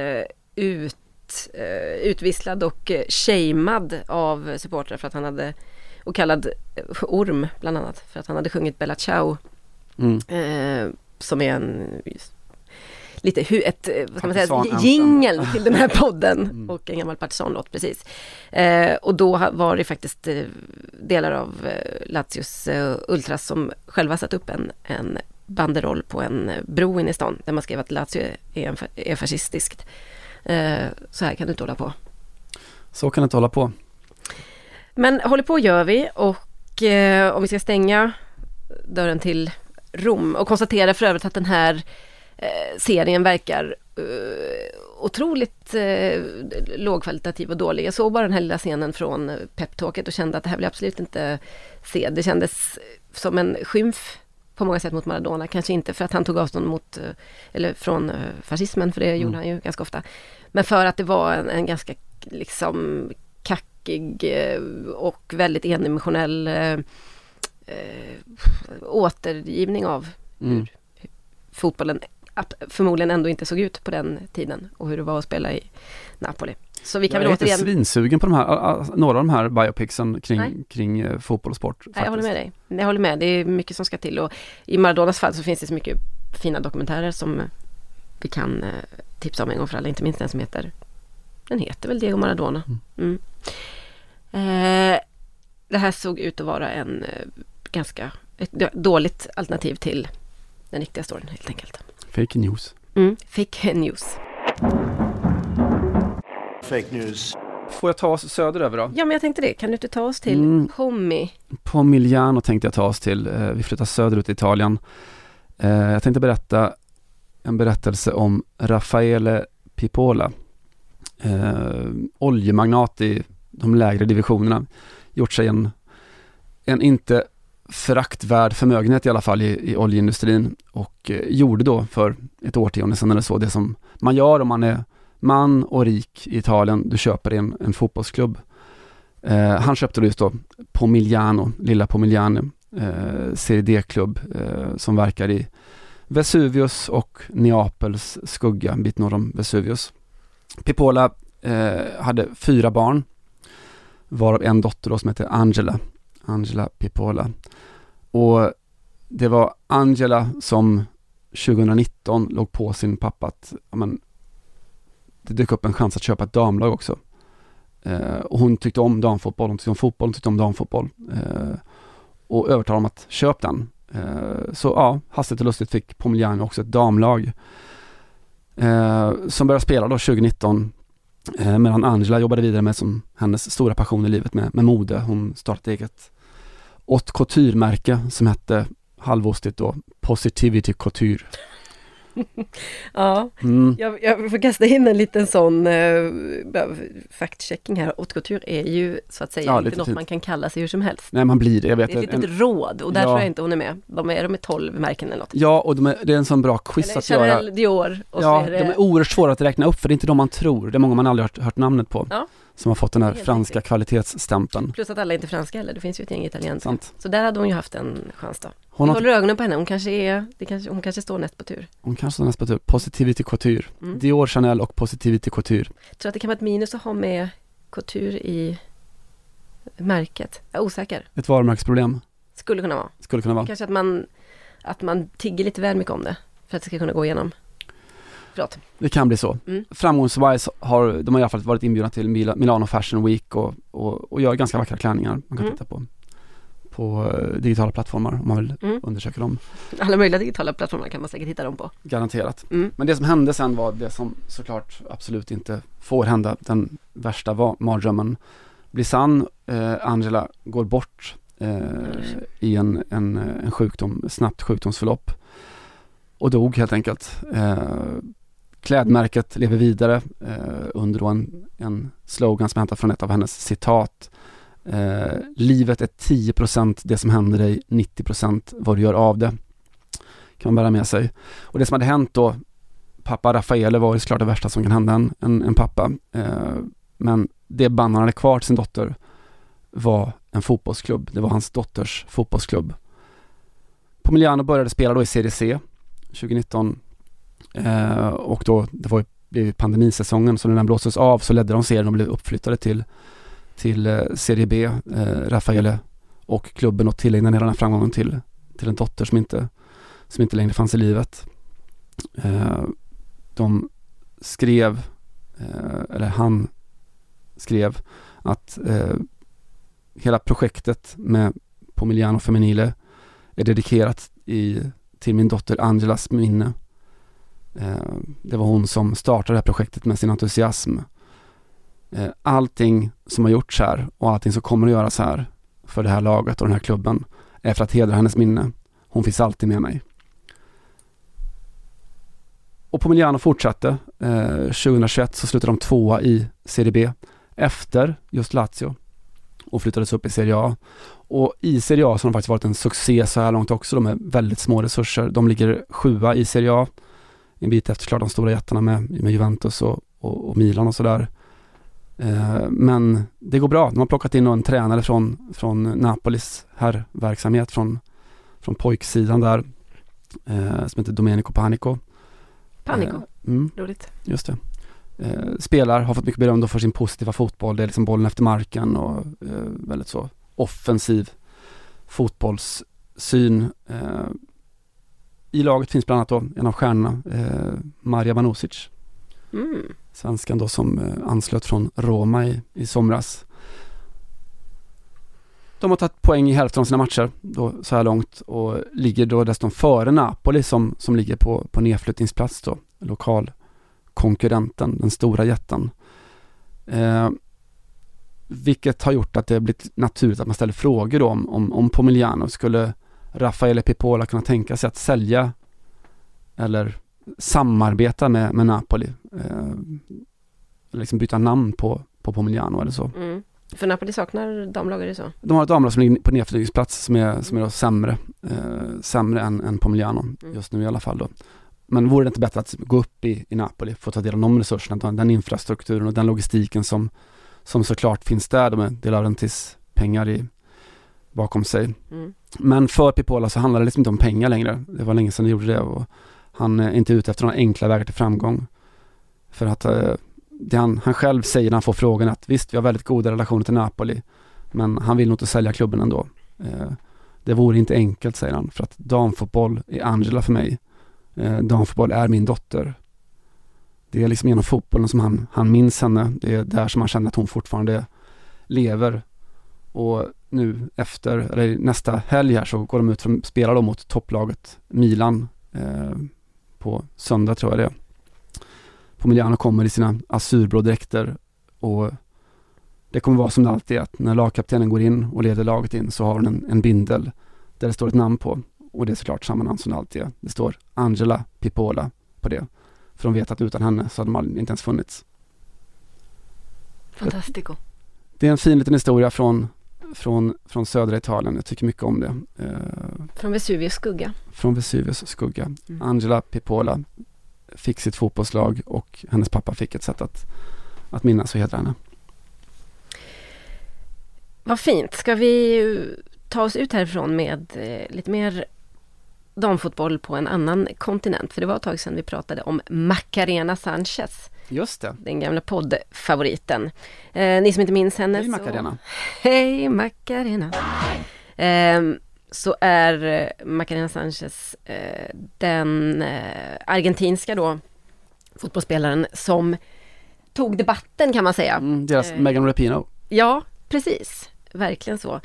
utvisslad och shamead av supportrar för att han hade, och kallad orm bland annat, för att han hade sjungit Bella Ciao, som är en vad ska man säga, jingle till den här podden och en gammal partisanlåt, precis. Och då var det faktiskt delar av Lazios ultras som själva satt upp en banderoll på en bro inne i stan där man skrev att Lazio är fascistiskt. Så här kan du inte hålla på. Så kan du inte hålla på. Men håller på gör vi, och om vi ska stänga dörren till Rom och konstatera för övrigt att den här serien verkar otroligt lågkvalitativ och dålig. Jag såg bara den här lilla scenen från peptalket och kände att det här vill jag absolut inte se. Det kändes som en skymf på många sätt mot Maradona. Kanske inte för att han tog avstånd från fascismen, för det gjorde han ju ganska ofta. Men för att det var en ganska liksom tråkig och väldigt endimensionell återgivning av hur fotbollen förmodligen ändå inte såg ut på den tiden och hur det var att spela i Napoli. Så vi kan jag är inte svinsugen på några av de här biopicsen kring fotboll och sport. Nej, jag håller med dig. Jag håller med. Det är mycket som ska till. Och i Maradonas fall så finns det så mycket fina dokumentärer som vi kan tipsa om en gång för alla. Inte minst den heter väl Diego Maradona. Det här såg ut att vara ett dåligt alternativ till den riktiga storyn helt enkelt. Fake news. Fake news. Fake news. Får jag ta oss söderöver då? Ja, men jag tänkte det. Kan du inte ta oss till Pomigliano tänkte jag ta oss till. Vi flyttar söderut i Italien. Jag tänkte berätta en berättelse om Raffaele Pipola. Oljemagnat i de lägre divisionerna. Gjort sig en inte föraktvärd förmögenhet i alla fall i oljeindustrin och gjorde då för ett årtionde sedan eller så det som man gör om man är man och rik i Italien. Du köper en fotbollsklubb. Han köpte då just då Pomigliano, lilla Pomigliano, Serie D-klubb som verkar i Vesuvius och Neapels skugga, en bit norr om Vesuvius. Pipola hade 4 barn, varav en dotter då som heter Angela Pipola. Och det var Angela som 2019 låg på sin pappa att det dök upp en chans att köpa ett damlag också. Och hon tyckte om damfotboll, hon tyckte om fotboll, hon tyckte om damfotboll. Och övertalade om att köpa den. Så ja, hastigt och lustigt fick Pomigliano också ett damlag. Som började spela då 2019. Medan Angela jobbade vidare med som hennes stora passion i livet med mode. Hon startade eget haute couture-märke som hette halvostigt då Positivity Couture. Ja, jag får kasta in en liten sån fact-checking här. Haute couture är ju så att säga inte något man kan kalla sig hur som helst. Nej, man blir det. Jag vet, det är ett litet råd och där tror jag inte hon är med. De är 12 märken eller något. Ja, och det är en sån bra quiz att Chanel, göra. Dior och ja, så är det... de är oerhört svåra att räkna upp för det är inte de man tror. Det är många man aldrig hört namnet på. Ja. Som har fått den här franska kvalitetsstämpeln. Plus att alla är inte franska heller. Det finns ju ett gäng italienska. Så där hade hon ju haft en chans då. Hon håller ögonen på henne. Hon kanske står näst på tur. Hon kanske står näst på tur. Positivity Couture. Dior, Chanel och Positivity Couture. Jag tror att det kan vara ett minus att ha med couture i märket. Jag är osäker. Ett varumärkesproblem. Skulle kunna vara. Kanske att man tigger lite väl mycket om det. För att det ska kunna gå igenom. Förlåt. Det kan bli så. Framgångsvis har de i alla fall varit inbjudna till Milano Fashion Week och gör ganska vackra klänningar man kan titta på digitala plattformar om man vill undersöka dem. Alla möjliga digitala plattformar kan man säkert hitta dem på. Garanterat. Men det som hände sen var det som såklart absolut inte får hända. Den värsta mardrömmen blir sann. Angela går bort i en sjukdom, snabbt sjukdomsförlopp och dog helt enkelt. Klädmärket lever vidare under en slogan som hämtar från ett av hennes citat. Livet är 10% det som händer dig, 90% vad du gör av det. Kan man bära med sig. Och det som hade hänt då, pappa Raffaele var ju såklart det värsta som kan hända en pappa. Men det band han hade kvar till sin dotter var en fotbollsklubb. Det var hans dotters fotbollsklubb. Pomigliano började spela då i Serie C 2019. Och då, det var ju pandemisäsongen, så när den blåstes av så ledde de serien och blev uppflyttade till Serie B. Raffaele och klubben och tillägnade hela den här framgången till en dotter som inte längre fanns i livet. Han skrev att hela projektet med Pomigliano Femminile är dedikerat till min dotter Angelas minne. Det var hon som startade det här projektet med sin entusiasm. Allting som har gjorts här och allting som kommer att göras här för det här laget och den här klubben är för att hedra hennes minne. Hon finns alltid med mig. Och Pomigliano fortsatte. 2021 så slutade de 2:a i Serie B efter just Lazio och flyttades upp i Serie A. Och i Serie A så har de faktiskt varit en succé så här långt också. De är väldigt små resurser. De ligger 7:a i Serie A. En bit efter klart de stora jättarna med Juventus och Milan och sådär. Men det går bra. De har plockat in en tränare från Napolis herrverksamhet, från pojksidan där, som heter Domenico Panico. Roligt. Just det. Spelar, har fått mycket beröm för sin positiva fotboll. Det är liksom bollen efter marken och väldigt så offensiv fotbollssyn. I laget finns bland annat då en av stjärnorna, Marija Manusic. Svenskan då som anslöt från Roma i somras. De har tagit poäng i hälften av sina matcher då, så här långt, och ligger då dessutom före Napoli som ligger på nedflyttningsplats då, lokalkonkurrenten, den stora jätten. Vilket har gjort att det har blivit naturligt att man ställer frågor då om Pomigliano. Skulle Raffaele Pipola kunna tänka sig att sälja eller samarbeta med Napoli, liksom byta namn på Pomigliano eller så. För Napoli saknar damlag, är det så? De har ett damlag som ligger på nedflyttningsplats som är då sämre än Pomigliano just nu i alla fall då. Men vore det inte bättre att gå upp i Napoli för att ta del av de resurserna, den infrastrukturen och den logistiken som såklart finns där med De Laurentiis pengar bakom sig. Men för Pipola så handlar det liksom inte om pengar längre. Det var länge sedan de gjorde det, och han är inte ute efter några enkla vägar till framgång. För att det han själv säger när han får frågan att visst, vi har väldigt goda relationer till Napoli, men han vill nog inte sälja klubben ändå. Det vore inte enkelt, säger han, för att damfotboll är Angela för mig. Damfotboll är min dotter. Det är liksom genom fotbollen som han minns henne. Det är där som han känner att hon fortfarande lever. Och nu eller nästa helg här så går de ut och spelar de mot topplaget Milan på söndag, tror jag det är. Pomigliano kommer i sina azurblå dräkter, och det kommer vara som det alltid är, att när lagkaptenen går in och leder laget in så har hon en bindel där det står ett namn på, och det är såklart samma namn som det alltid är. Det står Angela Pipola på det, för de vet att utan henne så hade man inte ens funnits. Fantastico. Det är en fin liten historia från södra Italien. Jag tycker mycket om det. Från Vesuvius skugga. Från Vesuvius skugga. Angela Pipola fick sitt fotbollslag, och hennes pappa fick ett sätt att minnas och hedra henne. Vad fint. Ska vi ta oss ut härifrån med lite mer damfotboll på en annan kontinent? För det var ett tag sedan vi pratade om Macarena Sanchez. Just det. Den gamla poddfavoriten. Ni som inte minns henne. Hej Macarena. Hej Macarena. Så är Macarena Sanchez den argentinska då fotbollsspelaren som tog debatten, kan man säga. Deras Megan Rapinoe. Ja, precis. Verkligen så.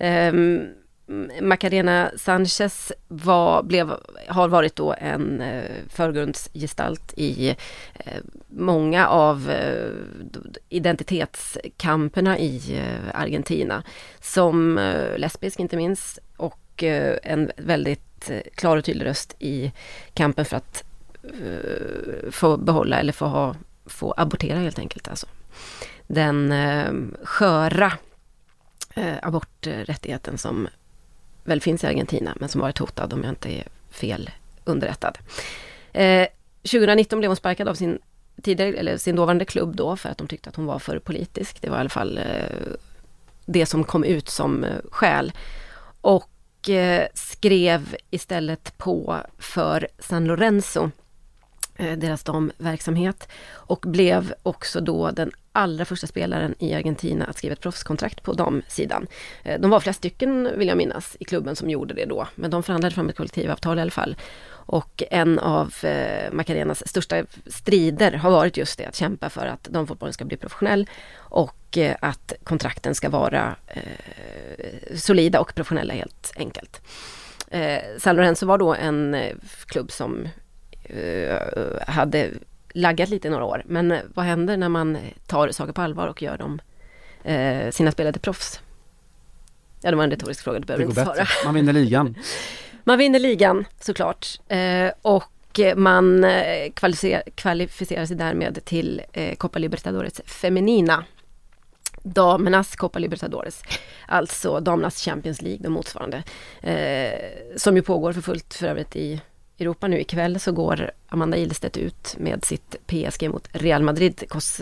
Macarena Sanchez har varit då en förgrundsgestalt i många av identitetskamperna i Argentina, som lesbisk inte minst, och en väldigt klar och tydlig röst i kampen för att få behålla eller få abortera helt enkelt. Alltså. Den sköra aborträttigheten som väl finns i Argentina, men som varit hotad, om jag inte är fel underrättad. 2019 blev hon sparkad av sin dåvarande klubb då, för att de tyckte att hon var för politisk. Det var i alla fall det som kom ut som skäl. Och skrev istället på för San Lorenzo, deras damverksamhet, och blev också då den allra första spelaren i Argentina att skriva ett proffskontrakt på damsidan. De var flera stycken, vill jag minnas, i klubben som gjorde det då, men de förhandlade fram ett kollektivavtal i alla fall. Och en av Macarenas största strider har varit just det, att kämpa för att damfotbollen ska bli professionell och att kontrakten ska vara solida och professionella, helt enkelt. San Lorenzo var då en klubb som hade laggat lite i några år. Men vad händer när man tar saker på allvar och gör dem sina spelare till proffs? Ja, det var en retorisk fråga, du behöver inte svara. Man vinner ligan. Man vinner ligan, såklart. Och man kvalificerar sig därmed till Copa Libertadores Femenina. Damernas Copa Libertadores. Alltså damernas Champions League och motsvarande. Som ju pågår för fullt för övrigt i Europa nu. Ikväll så går Amanda Ilstedt ut med sitt PSG mot Real Madrid,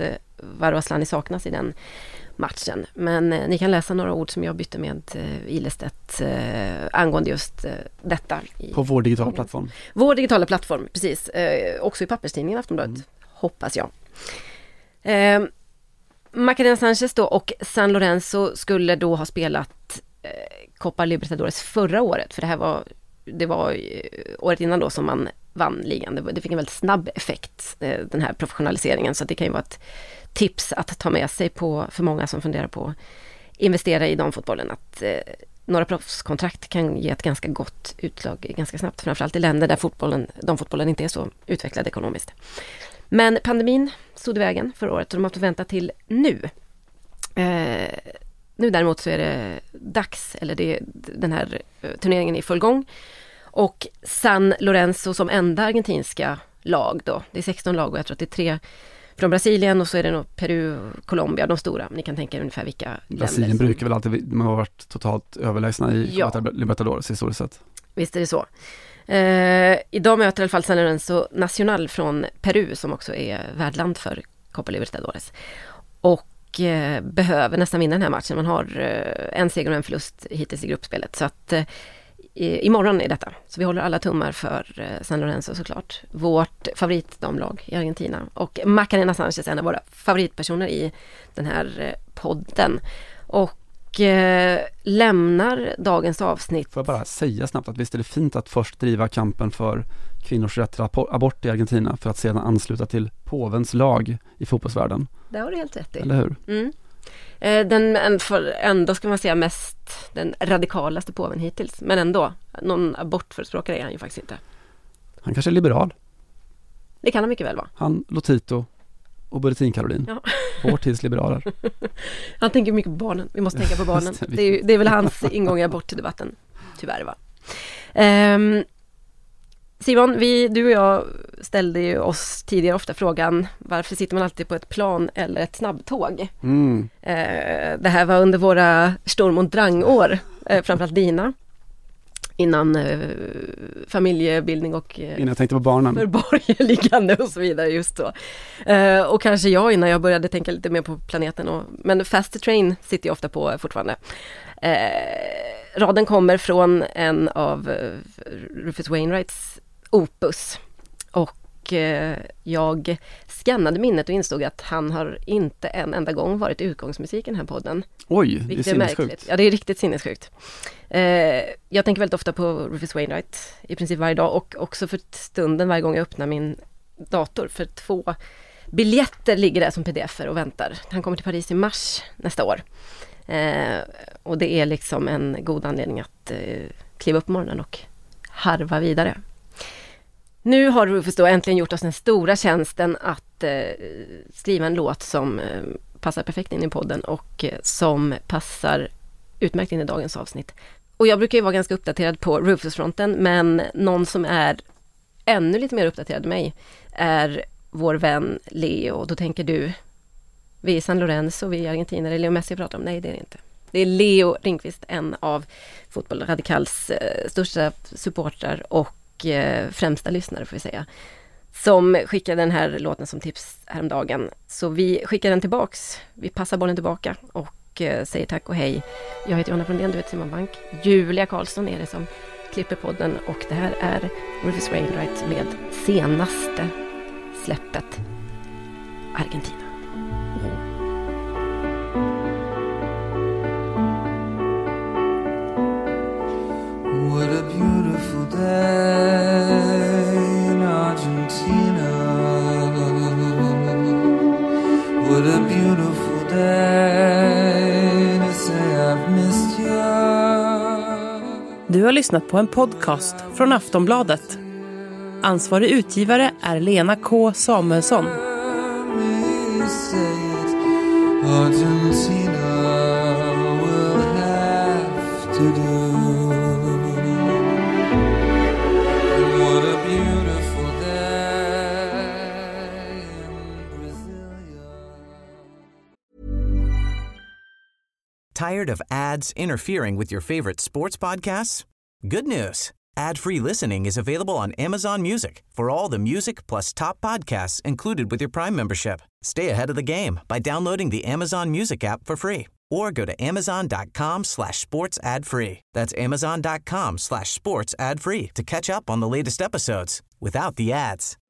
Varoaslani saknas i den matchen. Men ni kan läsa några ord som jag bytte med Ilestedt angående just detta. På vår digitala plattform. Vår digitala plattform, precis. Också i papperstidningen Aftonbladet, hoppas jag. Macarena Sanchez då och San Lorenzo skulle då ha spelat Copa Libertadores förra året. För det var året innan då som man vann ligan. Det fick en väldigt snabb effekt, den här professionaliseringen. Så det kan ju vara ett tips att ta med sig för många som funderar på att investera i damfotbollen. Att några proffskontrakt kan ge ett ganska gott utslag ganska snabbt. Framförallt i länder där damfotbollen inte är så utvecklad ekonomiskt. Men pandemin stod i vägen förra året och de har fått vänta till nu. Nu däremot så är det dags, eller den här turneringen är i full gång. Och San Lorenzo som enda argentinska lag då, det är 16 lag och jag tror att det är 3 från Brasilien och så är det nog Peru, Colombia, de stora. Ni kan tänka ungefär vilka Brasilien länder brukar väl alltid, de har varit totalt överlägsna i Libertadores historiskt sett. Visst är det så. Idag möter i alla fall San Lorenzo Nacional från Peru som också är värdland för Copa Libertadores. Och behöver nästan vinna den här matchen. Man har en seger och en förlust hittills i gruppspelet. Så att imorgon är detta. Så vi håller alla tummar för San Lorenzo såklart. Vårt favoritdamlag i Argentina. Och Macarena Sanchez är en av våra favoritpersoner i den här podden. Och lämnar dagens avsnitt. Får jag bara säga snabbt att visst är det fint att först driva kampen för kvinnors rätt till abort i Argentina för att sedan ansluta till påvens lag i fotbollsvärlden. Det har du helt rätt i. Eller hur? Ändå ska man säga mest den radikalaste påven hittills. Men ändå, någon abortförespråkare är han ju faktiskt inte. Han kanske är liberal. Det kan han mycket väl vara. Han, Lotito och Bulletin Caroline. Ja. Vår tids liberaler. Han tänker mycket på barnen. Vi måste tänka på barnen. Det är väl hans ingång i abortdebatten. Tyvärr va. Simon, du och jag ställde ju oss tidigare ofta frågan varför sitter man alltid på ett plan eller ett snabbtåg? Det här var under våra Sturm- och Drang-år, framförallt dina. Innan familjebildning och innan jag tänkte på barnen. Förborgerligande och så vidare just så. Och kanske jag innan jag började tänka lite mer på planeten. Men Fast Train sitter jag ofta på fortfarande. Raden kommer från en av Rufus Wainwrights opus. Och jag skannade minnet och insåg att han har inte en enda gång varit utgångsmusik i den här podden. Oj, det är sinnessjukt. Ja, det är riktigt sinnessjukt. Jag tänker väldigt ofta på Rufus Wainwright i princip varje dag och också för stunden varje gång jag öppnar min dator. För 2 biljetter ligger där som pdf-er och väntar. Han kommer till Paris i mars nästa år. Och det är liksom en god anledning att kliva upp på morgonen och harva vidare. Nu har Rufus då äntligen gjort oss den stora tjänsten att skriva en låt som passar perfekt in i podden och som passar utmärkt in i dagens avsnitt. Och jag brukar ju vara ganska uppdaterad på Rufus-fronten, men någon som är ännu lite mer uppdaterad än mig är vår vän Leo. Och då tänker du, vi är San Lorenzo, vi är Argentina, det är Leo Messi jag pratar om. Nej, det är det inte. Det är Leo Ringqvist, en av Fotboll Radikals största supportrar och främsta lyssnare får vi säga, som skickade den här låten som tips häromdagen. Så vi skickar den tillbaks. Vi passar bollen tillbaka och säger tack och hej. Jag heter Johanna Frondén, du vet Simon Bank. Julia Karlsson är det som klipper podden och det här är Rufus Wainwright med senaste släppet Argentina. What a beautiful day in Argentina. What a beautiful day to say I've missed you. Du har lyssnat på en podcast från Aftonbladet. Ansvarig utgivare är Lena K. Samuelsson. Argentina will have to do. Tired of ads interfering with your favorite sports podcasts? Good news. Ad-free listening is available on Amazon Music for all the music plus top podcasts included with your Prime membership. Stay ahead of the game by downloading the Amazon Music app for free or go to amazon.com/sports ad free. That's amazon.com/sports ad free to catch up on the latest episodes without the ads.